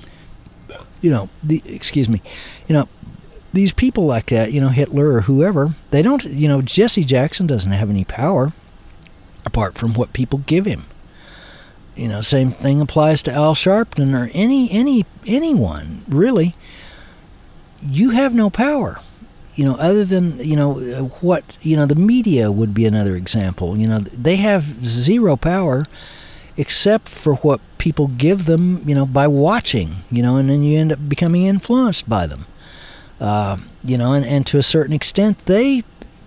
These people like that, Hitler or whoever, they don't, Jesse Jackson doesn't have any power apart from what people give him. Same thing applies to Al Sharpton or anyone, really. You have no power, other than, what, the media would be another example. They have zero power except for what people give them, by watching, and then you end up becoming influenced by them. And to a certain extent, they,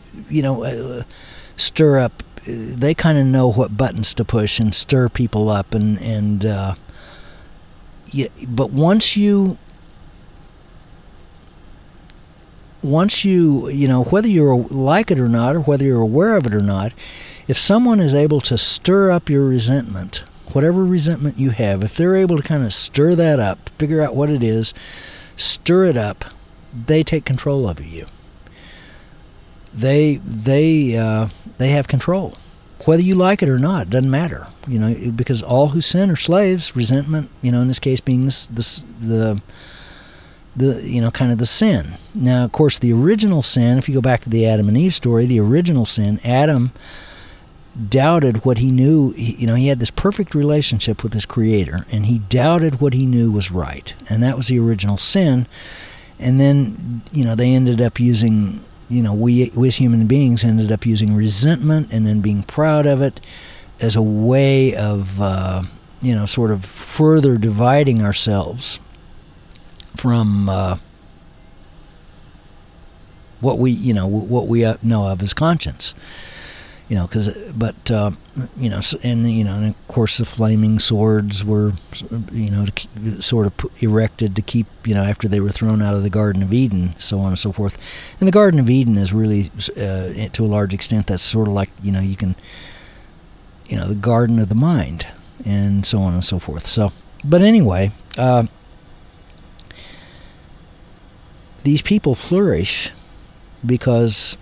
stir up, they kind of know what buttons to push and stir people up. But once you, whether you like it or not, or whether you're aware of it or not, if someone is able to stir up your resentment, whatever resentment you have, if they're able to kind of stir that up, figure out what it is, stir it up, they take control over you. They have control. whether you like it or not, it doesn't matter. Because all who sin are slaves. Resentment, in this case, being the kind of the sin. Now, of course, the original sin, if you go back to the Adam and Eve story, the original sin, Adam doubted what he knew. He had this perfect relationship with his Creator, and he doubted what he knew was right, and that was the original sin. And then, they ended up using, we as human beings ended up using resentment and then being proud of it as a way of, sort of further dividing ourselves from what we know of as conscience. And of course the flaming swords were, sort of erected to keep, after they were thrown out of the Garden of Eden, so on and so forth. And the Garden of Eden is really, to a large extent, that's sort of like, you can, the garden of the mind, and so on and so forth. So, but anyway, these people flourish because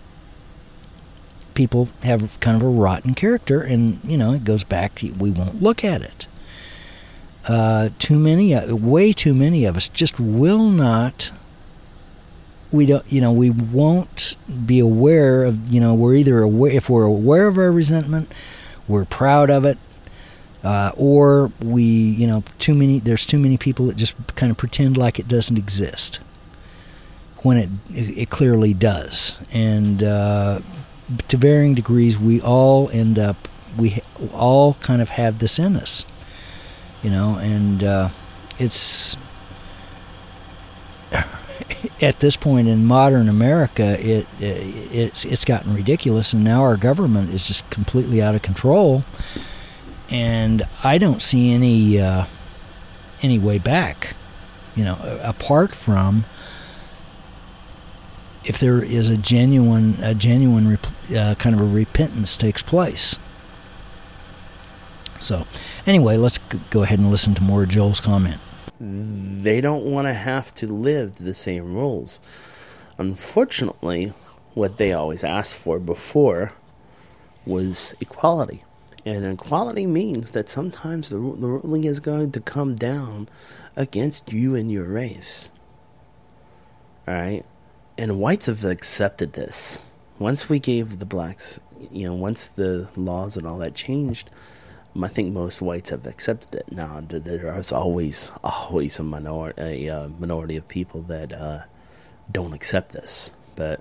people have kind of a rotten character, and it goes back to, we won't look at it. Way too many of us just will not. We won't be aware of. We're either aware, if we're aware of our resentment, we're proud of it, or we, there's too many people that just kind of pretend like it doesn't exist when it clearly does. And to varying degrees, we all all kind of have this in us, and it's at this point in modern America, it's gotten ridiculous, and now our government is just completely out of control, and I don't see any way back, apart from if there is a genuine kind of a repentance takes place. So, anyway, let's go ahead and listen to more of Joel's comment. They don't want to have to live the same rules. Unfortunately, what they always asked for before was equality. And equality means that sometimes the ruling is going to come down against you and your race. Alright? And whites have accepted this. Once we gave the blacks, once the laws and all that changed, I think most whites have accepted it. Now, there is always a minority of people that don't accept this. But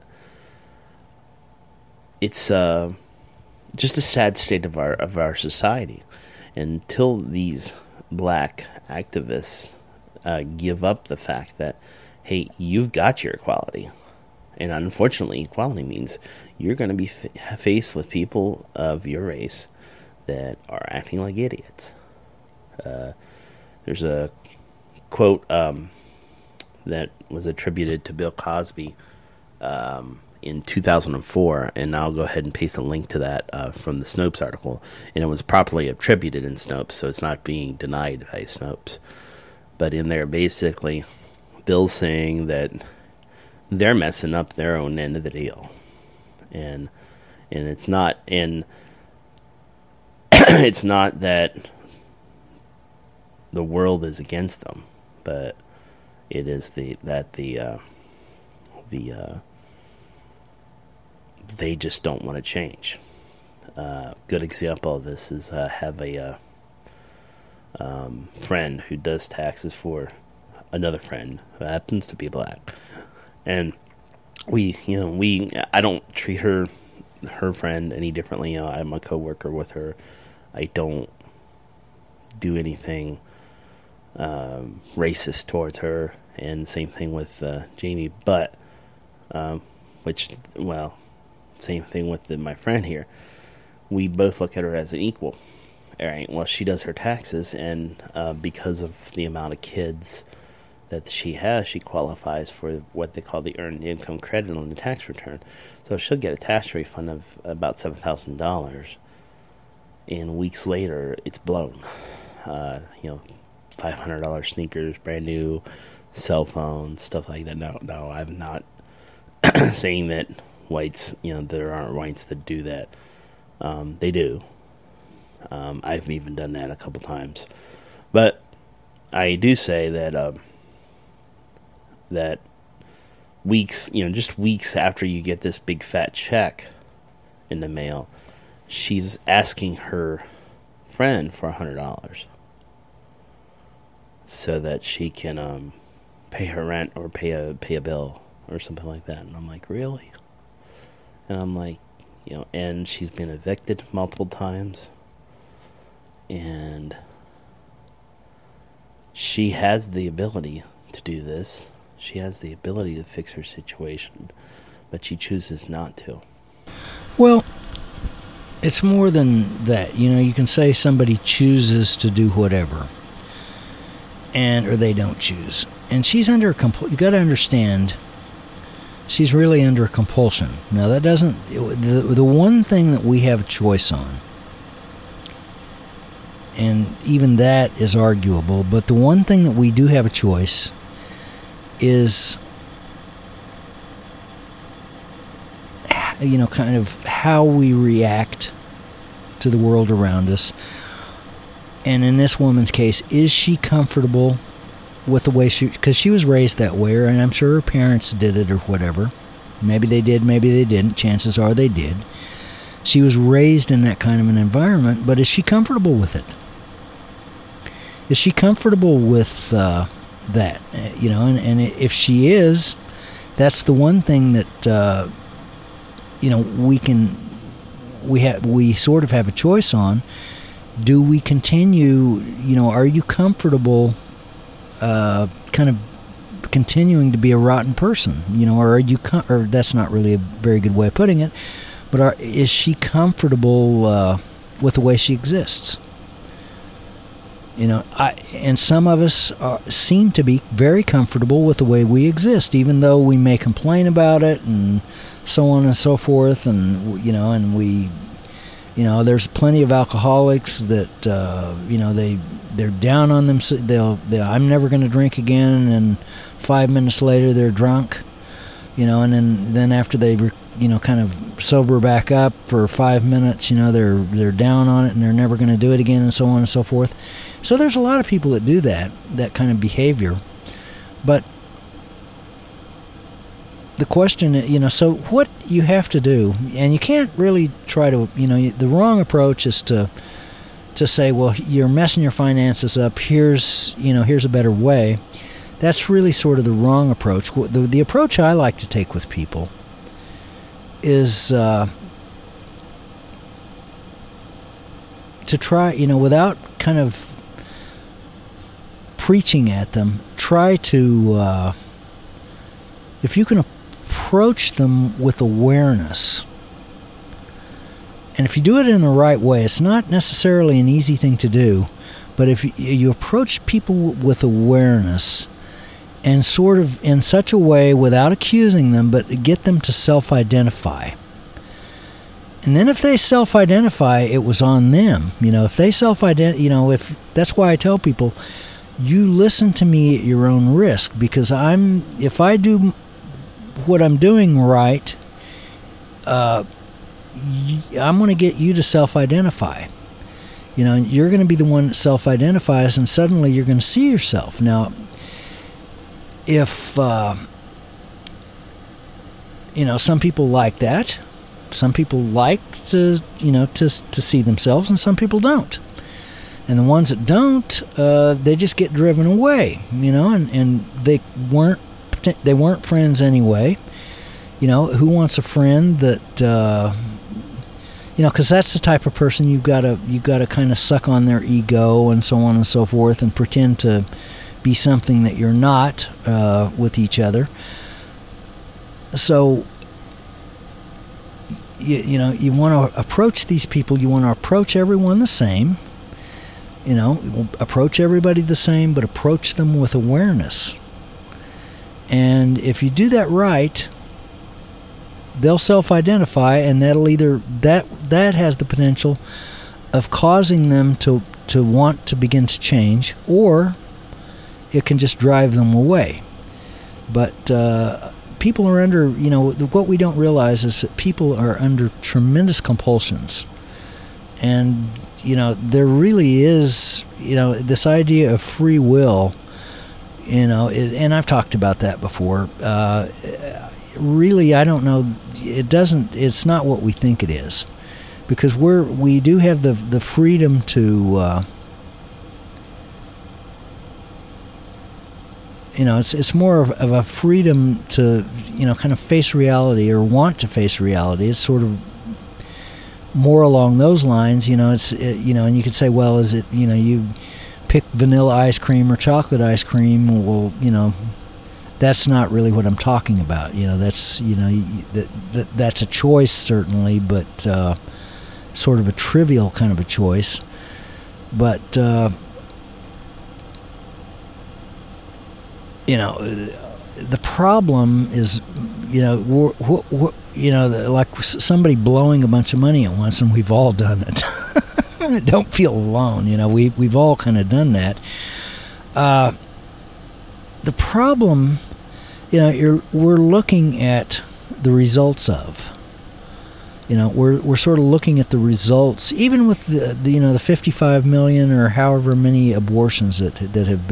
it's just a sad state of our society. Until these black activists give up the fact that, hey, you've got your equality. And unfortunately, equality means you're going to be faced with people of your race that are acting like idiots. There's a quote that was attributed to Bill Cosby in 2004, and I'll go ahead and paste a link to that from the Snopes article. And it was properly attributed in Snopes, so it's not being denied by Snopes. But in there, basically, Bill's saying that they're messing up their own end of the deal, and it's not, and it's not that the world is against them, but it is they just don't want to change. Good example of this is I have a friend who does taxes for another friend who happens to be black. And I don't treat her friend any differently. I'm a coworker with her. I don't do anything racist towards her, and same thing with Jamie. But same thing with my friend here. We both look at her as an equal. All right. Well, she does her taxes, and because of the amount of kids that she has, she qualifies for what they call the earned income credit on the tax return. So she'll get a tax refund of about $7,000, and weeks later it's blown. $500 sneakers, brand new, cell phones, stuff like that. No, I'm not saying that whites, there aren't whites that do that. They do. I've even done that a couple times. But I do say that that weeks, just weeks after you get this big fat check in the mail, she's asking her friend for $100 so that she can pay her rent or pay a bill or something like that. And I'm like, really? And I'm like, and she's been evicted multiple times, and she has the ability to do this. She has the ability to fix her situation, but she chooses not to. Well, it's more than that. You can say somebody chooses to do whatever, or they don't choose. And she's under you got to understand, she's really under compulsion. Now, that doesn't... The one thing that we have a choice on, and even that is arguable, but the one thing that we do have a choice is, kind of how we react to the world around us. And in this woman's case, is she comfortable with the way because she was raised that way, and I'm sure her parents did it or whatever. Maybe they did, maybe they didn't. Chances are they did. She was raised in that kind of an environment, but is she comfortable with it? Is she comfortable with that? And if she is, that's the one thing that we sort of have a choice on. Do we continue? Are you comfortable? Kind of continuing to be a rotten person, or are you? Or that's not really a very good way of putting it. But is she comfortable with the way she exists? And some of us seem to be very comfortable with the way we exist, even though we may complain about it and so on and so forth. And and we, there's plenty of alcoholics that they're down on them. They'll I'm never going to drink again, and 5 minutes later they're drunk. And then after they kind of sober back up for 5 minutes, they're down on it and they're never going to do it again, and so on and so forth. So there's a lot of people that do that kind of behavior. But the question, so what you have to do, and you can't really try to, the wrong approach is to say, well, you're messing your finances up, here's a better way. That's really sort of the wrong approach. The approach I like to take with people is to try, without kind of preaching at them, try to, if you can approach them with awareness, and if you do it in the right way, it's not necessarily an easy thing to do, but if you approach people with awareness, and sort of in such a way without accusing them, but get them to self-identify. And then if they self-identify, it was on them. If they self-identify, if that's why I tell people, you listen to me at your own risk, because if I do what I'm doing right, I'm going to get you to self-identify. You're going to be the one that self-identifies, and suddenly you're going to see yourself. Now, if some people like that, some people like to to see themselves, and some people don't. And the ones that don't, they just get driven away, and they weren't friends anyway. Who wants a friend that because that's the type of person you gotta kind of suck on their ego and so on and so forth, and pretend to be something that you're not with each other. So you want to approach these people. You want to approach everyone the same. Approach everybody the same, but approach them with awareness. And if you do that right, they'll self-identify, and that'll either that has the potential of causing them to want to begin to change, or it can just drive them away. But people are under, what we don't realize is that people are under tremendous compulsions. And, there really is, this idea of free will, and I've talked about that before. Really, I don't know. It's not what we think it is. Because we do have the freedom to, it's more of a freedom to, kind of face reality or want to face reality. It's sort of more along those lines, and you could say, well, is it, you pick vanilla ice cream or chocolate ice cream? Well, that's not really what I'm talking about. That's, that's a choice certainly, but sort of a trivial kind of a choice. But, the problem is, like somebody blowing a bunch of money at once, and we've all done it. Don't feel alone. We've all kind of done that. The problem, we're looking at the results of. We're sort of looking at the results, even with the 55 million or however many abortions that have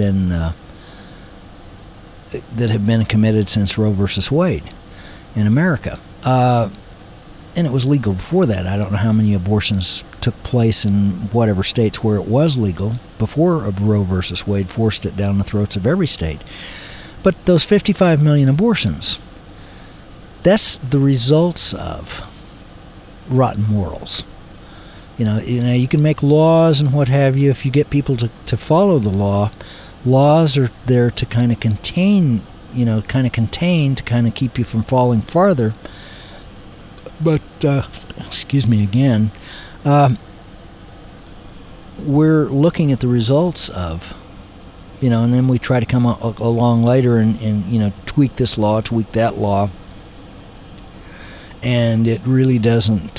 been committed since Roe versus Wade in America. And it was legal before that. I don't know how many abortions took place in whatever states where it was legal before Roe versus Wade forced it down the throats of every state. But those 55 million abortions, that's the results of rotten morals. You can make laws and what have you. If you get people to follow the law, laws are there to kind of contain, to kind of keep you from falling farther. But, excuse me again, we're looking at the results of, and then we try to come along later and tweak this law, tweak that law. And it really doesn't,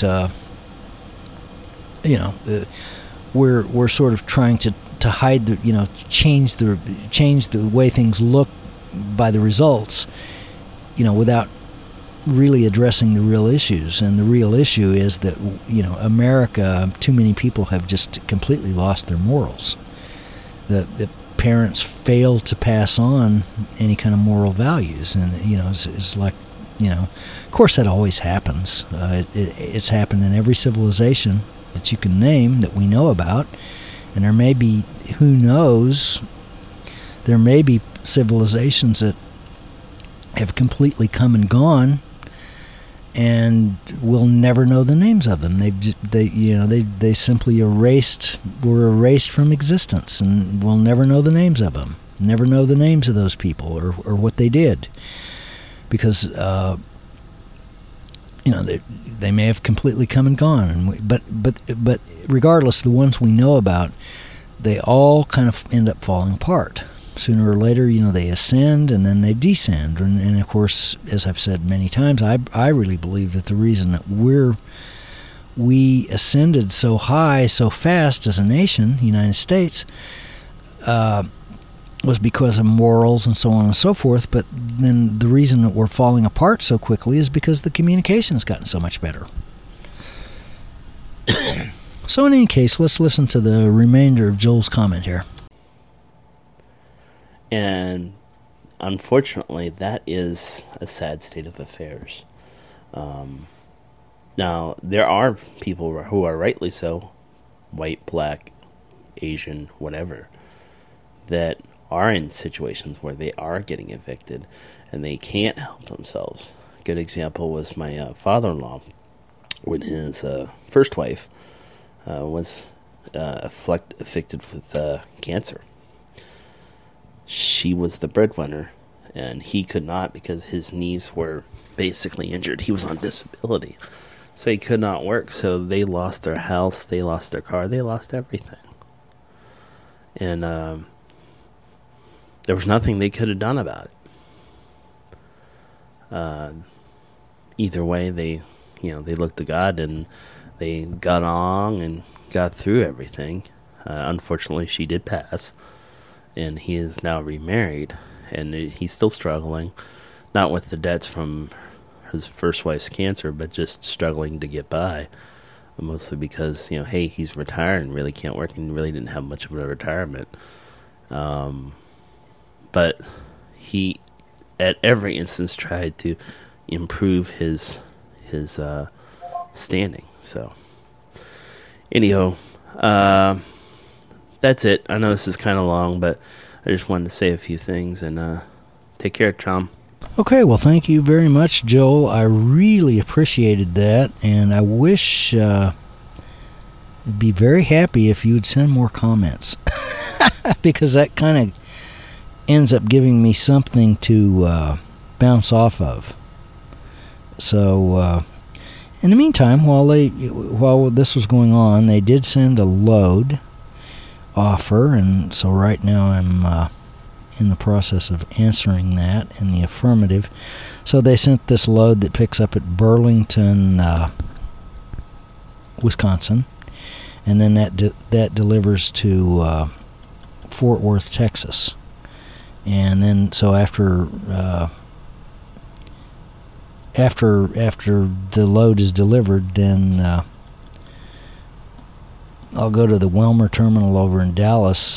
we're sort of trying to hide the, change the way things look by the results, without really addressing the real issues. And the real issue is that, America, too many people have just completely lost their morals. The parents fail to pass on any kind of moral values. And, it's like, of course that always happens. It's happened in every civilization that you can name that we know about. And there may be, who knows, there may be civilizations that have completely come and gone, and we'll never know the names of them. They simply were erased from existence, and we'll never know the names of them. Never know the names of those people or what they did, because they may have completely come and gone. But regardless, the ones we know about, they all kind of end up falling apart. Sooner or later, they ascend and then they descend. And of course, as I've said many times, I really believe that the reason that we ascended so high, so fast as a nation, the United States, was because of morals and so on and so forth. But then the reason that we're falling apart so quickly is because the communication has gotten so much better. So in any case, let's listen to the remainder of Joel's comment here. And unfortunately, that is a sad state of affairs. Now, there are people who are rightly so, white, black, Asian, whatever, that are in situations where they are getting evicted and they can't help themselves. A good example was my father-in-law, when his first wife was afflicted with cancer. She was the breadwinner, and he could not because his knees were basically injured. He was on disability, so he could not work. So they lost their house, they lost their car, they lost everything. And there was nothing they could have done about it. Either way, they looked to God, and they got on and got through everything. Unfortunately, she did pass. And he is now remarried, and he's still struggling, not with the debts from his first wife's cancer, but just struggling to get by. mostly because, hey, he's retired and really can't work and really didn't have much of a retirement. But he, at every instance, tried to improve his standing. So, anyhow, that's it. I know this is kind of long, but I just wanted to say a few things, and take care, Tom. Okay, well, thank you very much, Joel. I really appreciated that, and I wish I'd be very happy if you'd send more comments, because that kind of ends up giving me something to bounce off of. So, in the meantime, while this was going on, they did send a load offer, and so right now I'm in the process of answering that in the affirmative. So they sent this load that picks up at Burlington, Wisconsin, and then that delivers to Fort Worth, Texas. And then so after the load is delivered, then I'll go to the Welmer terminal over in Dallas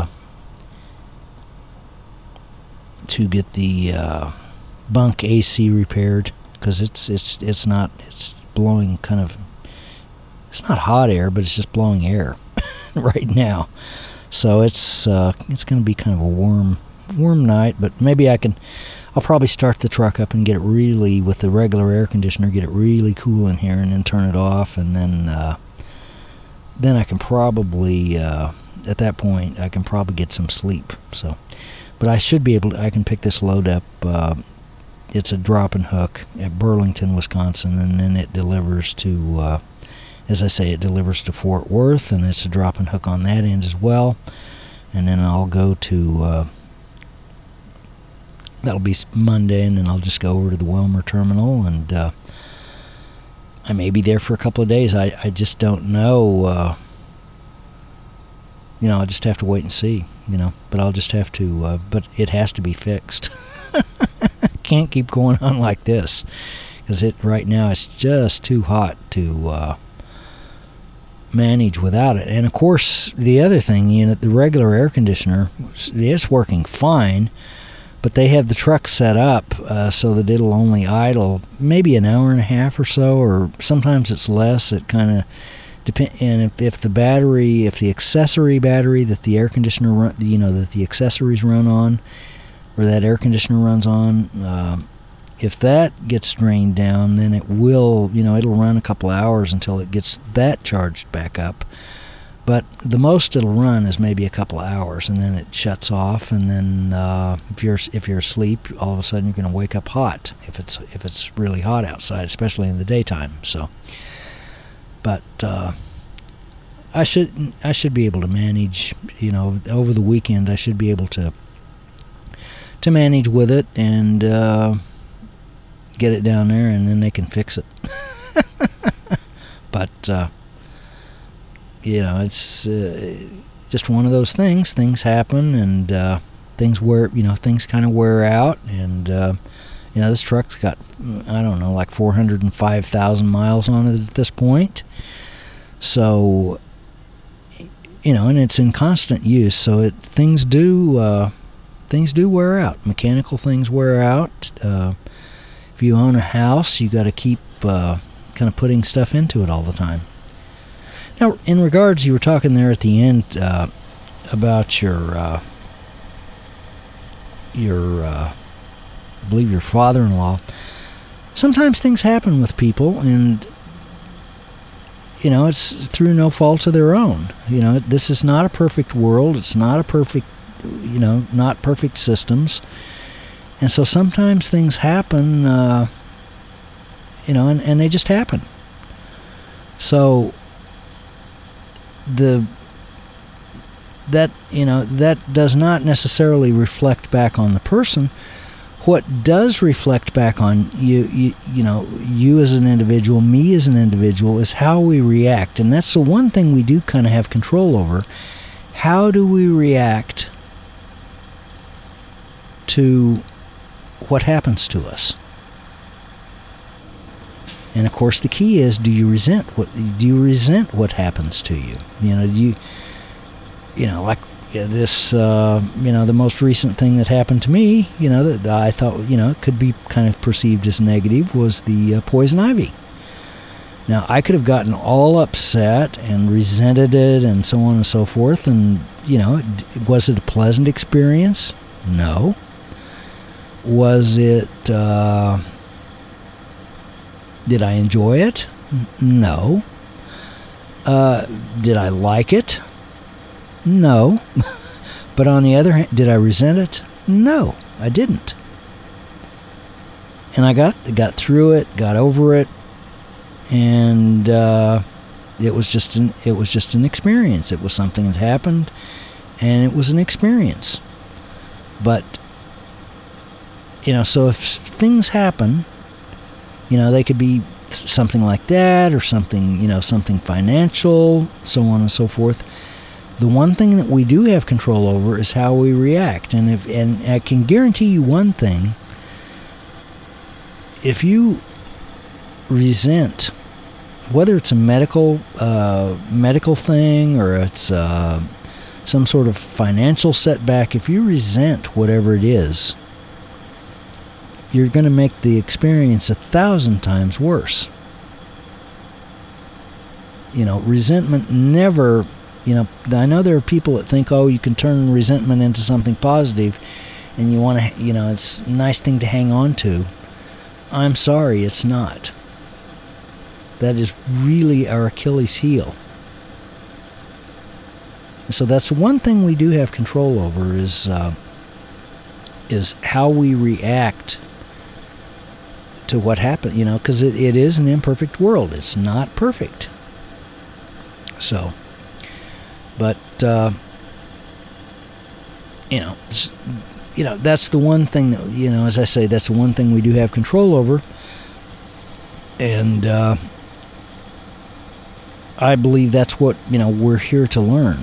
to get the bunk AC repaired, because it's blowing kind of, it's not hot air, but it's just blowing air right now. So it's going to be kind of a warm night, but maybe I'll probably start the truck up and get it really, with the regular air conditioner, get it really cool in here, and then turn it off, and then I can probably at that point I can probably get some sleep. So, but I should be able to, I can pick this load up. It's a drop and hook at Burlington, Wisconsin, and then it delivers to, as I say, it delivers to Fort Worth, and it's a drop and hook on that end as well. And then I'll go to, that'll be Monday, and then I'll just go over to the Welmer terminal, and I may be there for a couple of days. I just don't know. I'll just have to wait and see, but I'll just have to, but it has to be fixed. Can't keep going on like this, because right now it's just too hot to manage without it. And of course, the other thing, the regular air conditioner, it's working fine, but they have the truck set up so that it'll only idle maybe an hour and a half or so, or sometimes it's less. It kind of depends. And if the accessory battery that the air conditioner that the accessories run on, or that air conditioner runs on, if that gets drained down, then it will, it'll run a couple of hours until it gets that charged back up. But the most it'll run is maybe a couple of hours, and then it shuts off. And then if you're asleep, all of a sudden you're going to wake up hot if it's really hot outside, especially in the daytime. So, but I should be able to manage. Over the weekend I should be able to manage with it and get it down there, and then they can fix it. But it's just one of those things. Things happen, and things kind of wear out. And this truck's got, I don't know, like 405,000 miles on it at this point. So, and it's in constant use. So things do wear out. Mechanical things wear out. If you own a house, you got to keep kind of putting stuff into it all the time. Now, in regards, you were talking there at the end about your I believe your father-in-law. Sometimes things happen with people, and it's through no fault of their own. This is not a perfect world. It's not a perfect, not perfect systems. And so sometimes things happen, and they just happen. So that does not necessarily reflect back on the person. What does reflect back on you as an individual, me as an individual, is how we react. And that's the one thing we do kind of have control over. How do we react to what happens to us? And of course, the key is: do you resent what happens to you? Do you like this? The most recent thing that happened to me, that I thought could be kind of perceived as negative, was the poison ivy. Now, I could have gotten all upset and resented it and so on and so forth. And, was it a pleasant experience? No. Was it, did I enjoy it? No. Did I like it? No. But on the other hand, did I resent it? No, I didn't. And I got through it, got over it. And it was just an experience. It was something that happened, and it was an experience. But so if things happen, they could be something like that, or something something financial, so on and so forth. The one thing that we do have control over is how we react. And I can guarantee you one thing: if you resent, whether it's a medical thing, or it's some sort of financial setback, if you resent whatever it is, you're going to make the experience 1,000 times worse. Resentment never, I know there are people that think, oh, you can turn resentment into something positive, and you want to, it's a nice thing to hang on to. I'm sorry, it's not. That is really our Achilles heel. So that's one thing we do have control over, is how we react to what happened, because it is an imperfect world. It's not perfect. So, but, that's the one thing that, as I say, that's the one thing we do have control over. And, I believe that's what, we're here to learn.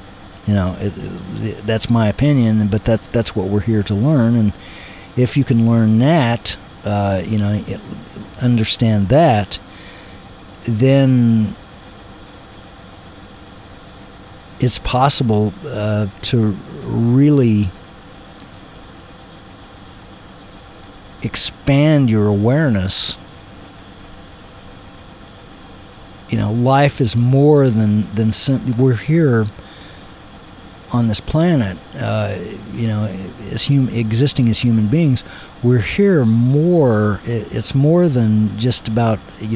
That's my opinion, but that's what we're here to learn. And if you can learn that, understand that, then it's possible to really expand your awareness. Life is more than we're here on this planet, existing as human beings. We're here more. It's more than just about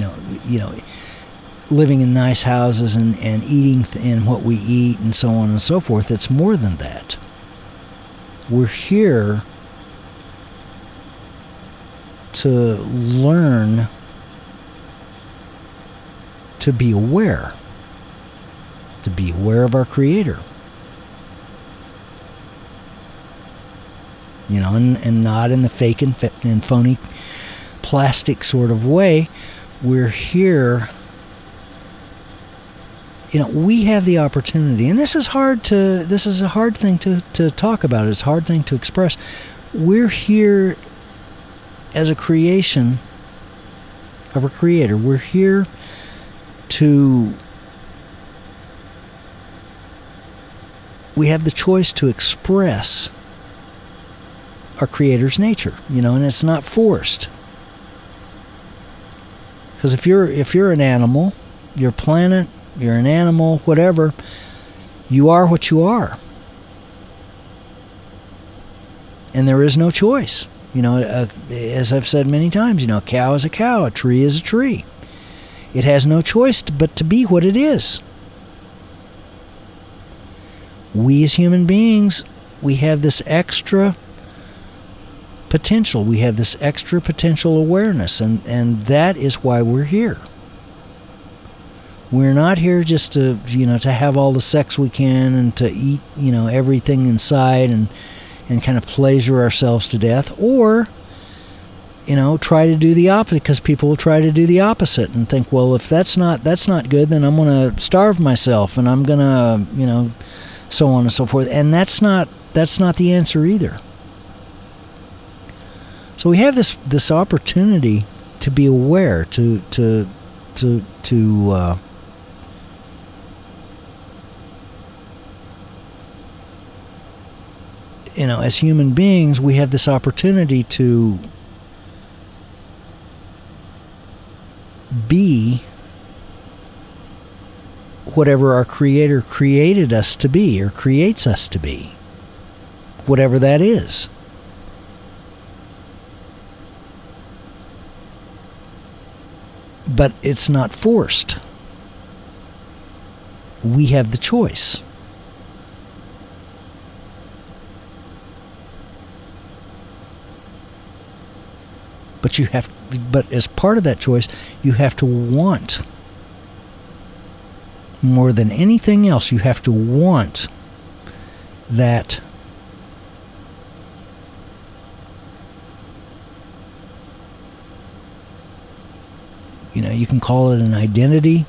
living in nice houses and eating in what we eat and so on and so forth. It's more than that. We're here to learn to be aware of our Creator. And not in the fake and phony plastic sort of way. We're here, we have the opportunity, and this is a hard thing to talk about. It's a hard thing to express. We're here as a creation of a Creator. We're here we have the choice to express our Creator's nature, and it's not forced. Because if you're an animal, you're a planet, you're an animal, whatever, you are what you are. And there is no choice. As I've said many times, a cow is a cow, a tree is a tree. It has no choice but to be what it is. We as human beings, we have this extra potential. We have this extra potential awareness, and that is why we're here. We're not here just to have all the sex we can and to eat, everything inside and kind of pleasure ourselves to death, or try to do the opposite, because people will try to do the opposite and think, well, if that's not good, then I'm going to starve myself and I'm going to, so on and so forth. And that's not the answer either. So we have this opportunity to be aware, to as human beings, we have this opportunity to be whatever our Creator created us to be, or creates us to be, whatever that is. But it's not forced. We have the choice. But as part of that choice, you have to want, more than anything else, you have to want that you can call it an identity.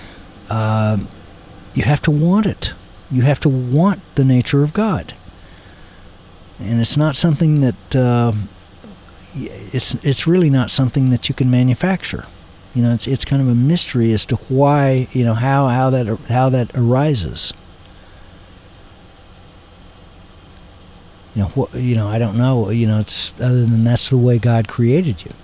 You have to want it. You have to want the nature of God. And it's not something that it's really not something that you can manufacture. It's kind of a mystery as to why, how that arises. I don't know. It's other than that's the way God created you,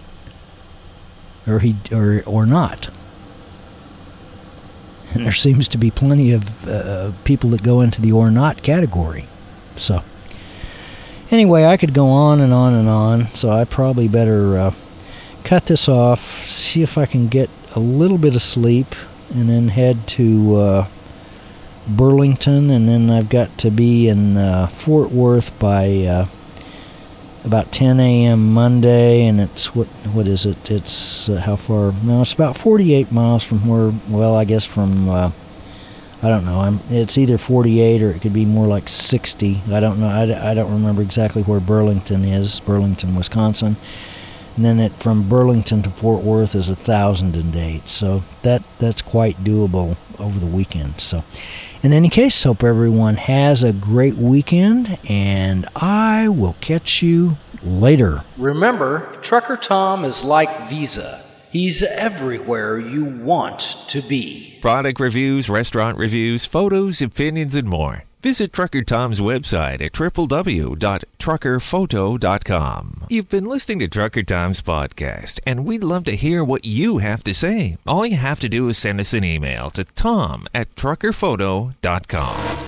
or not. And there seems to be plenty of people that go into the or not category. So anyway, I could go on and on and on, so I probably better cut this off, see if I can get a little bit of sleep, and then head to Burlington, and then I've got to be in Fort Worth by about 10 a.m. Monday, and it's, what is it? It's how far? No, it's about 48 miles from where, well, I guess from, I don't know, it's either 48 or it could be more like 60. I don't know. I don't remember exactly where Burlington is, Burlington, Wisconsin. And then from Burlington to Fort Worth is 1,008. So that's quite doable over the weekend. So in any case, hope everyone has a great weekend, and I will catch you later. Remember, Trucker Tom is like Visa. He's everywhere you want to be. Product reviews, restaurant reviews, photos, opinions, and more. Visit Trucker Tom's website at www.truckerphoto.com. You've been listening to Trucker Tom's podcast, and we'd love to hear what you have to say. All you have to do is send us an email to tom@truckerphoto.com.